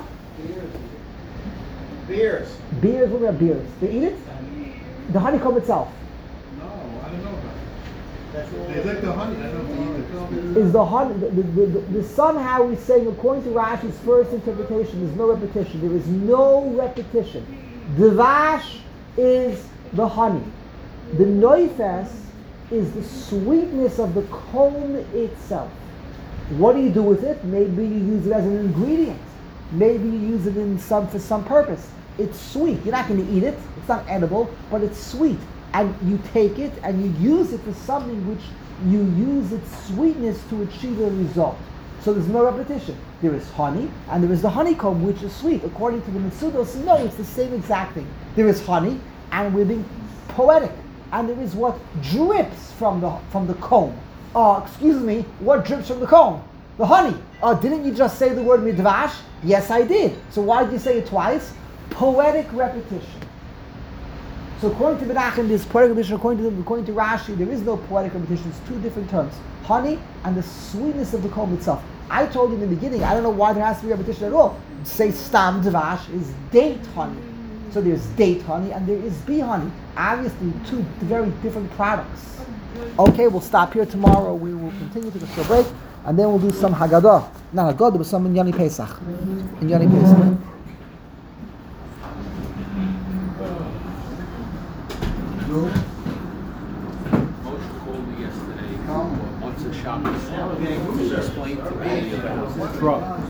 Beers. Beers, what about beers? They eat it? The honeycomb itself. No, I don't know about it. They like the honey. I don't know if they eat it. Is the honey, the, the, the, the, somehow he's saying, according to Rashi's first interpretation, there's no repetition. There is no repetition. Dvash is the honey. The noifes is the sweetness of the comb itself. What do you do with it? Maybe you use it as an ingredient. Maybe you use it in some for some purpose. It's sweet. You're not going to eat it. It's not edible, but it's sweet. And you take it and you use it for something which you use its sweetness to achieve a result. So there's no repetition. There is honey, and there is the honeycomb, which is sweet. According to the Mitzudos, no, it's the same exact thing. There is honey, and we're being poetic. And there is what drips from the from the comb. Uh, excuse me, what drips from the comb? The honey. Uh, didn't you just say the word midvash? Yes, I did. So why did you say it twice? Poetic repetition. So according to Menachem, this poetic repetition, according to, according to Rashi, there is no poetic repetition. It's two different terms. Honey and the sweetness of the comb itself. I told you in the beginning, I don't know why there has to be repetition at all. Say stam dvash is date honey. So there's date honey and there is bee honey. Obviously two very different products. Okay, we'll stop here tomorrow. We will continue to the short break, and then we'll do some Haggadah. Not Haggadah, but some in Yoni Pesach. In Yoni Pesach. Moshe called me yesterday. Once a Shabbos, he explained to me about truck.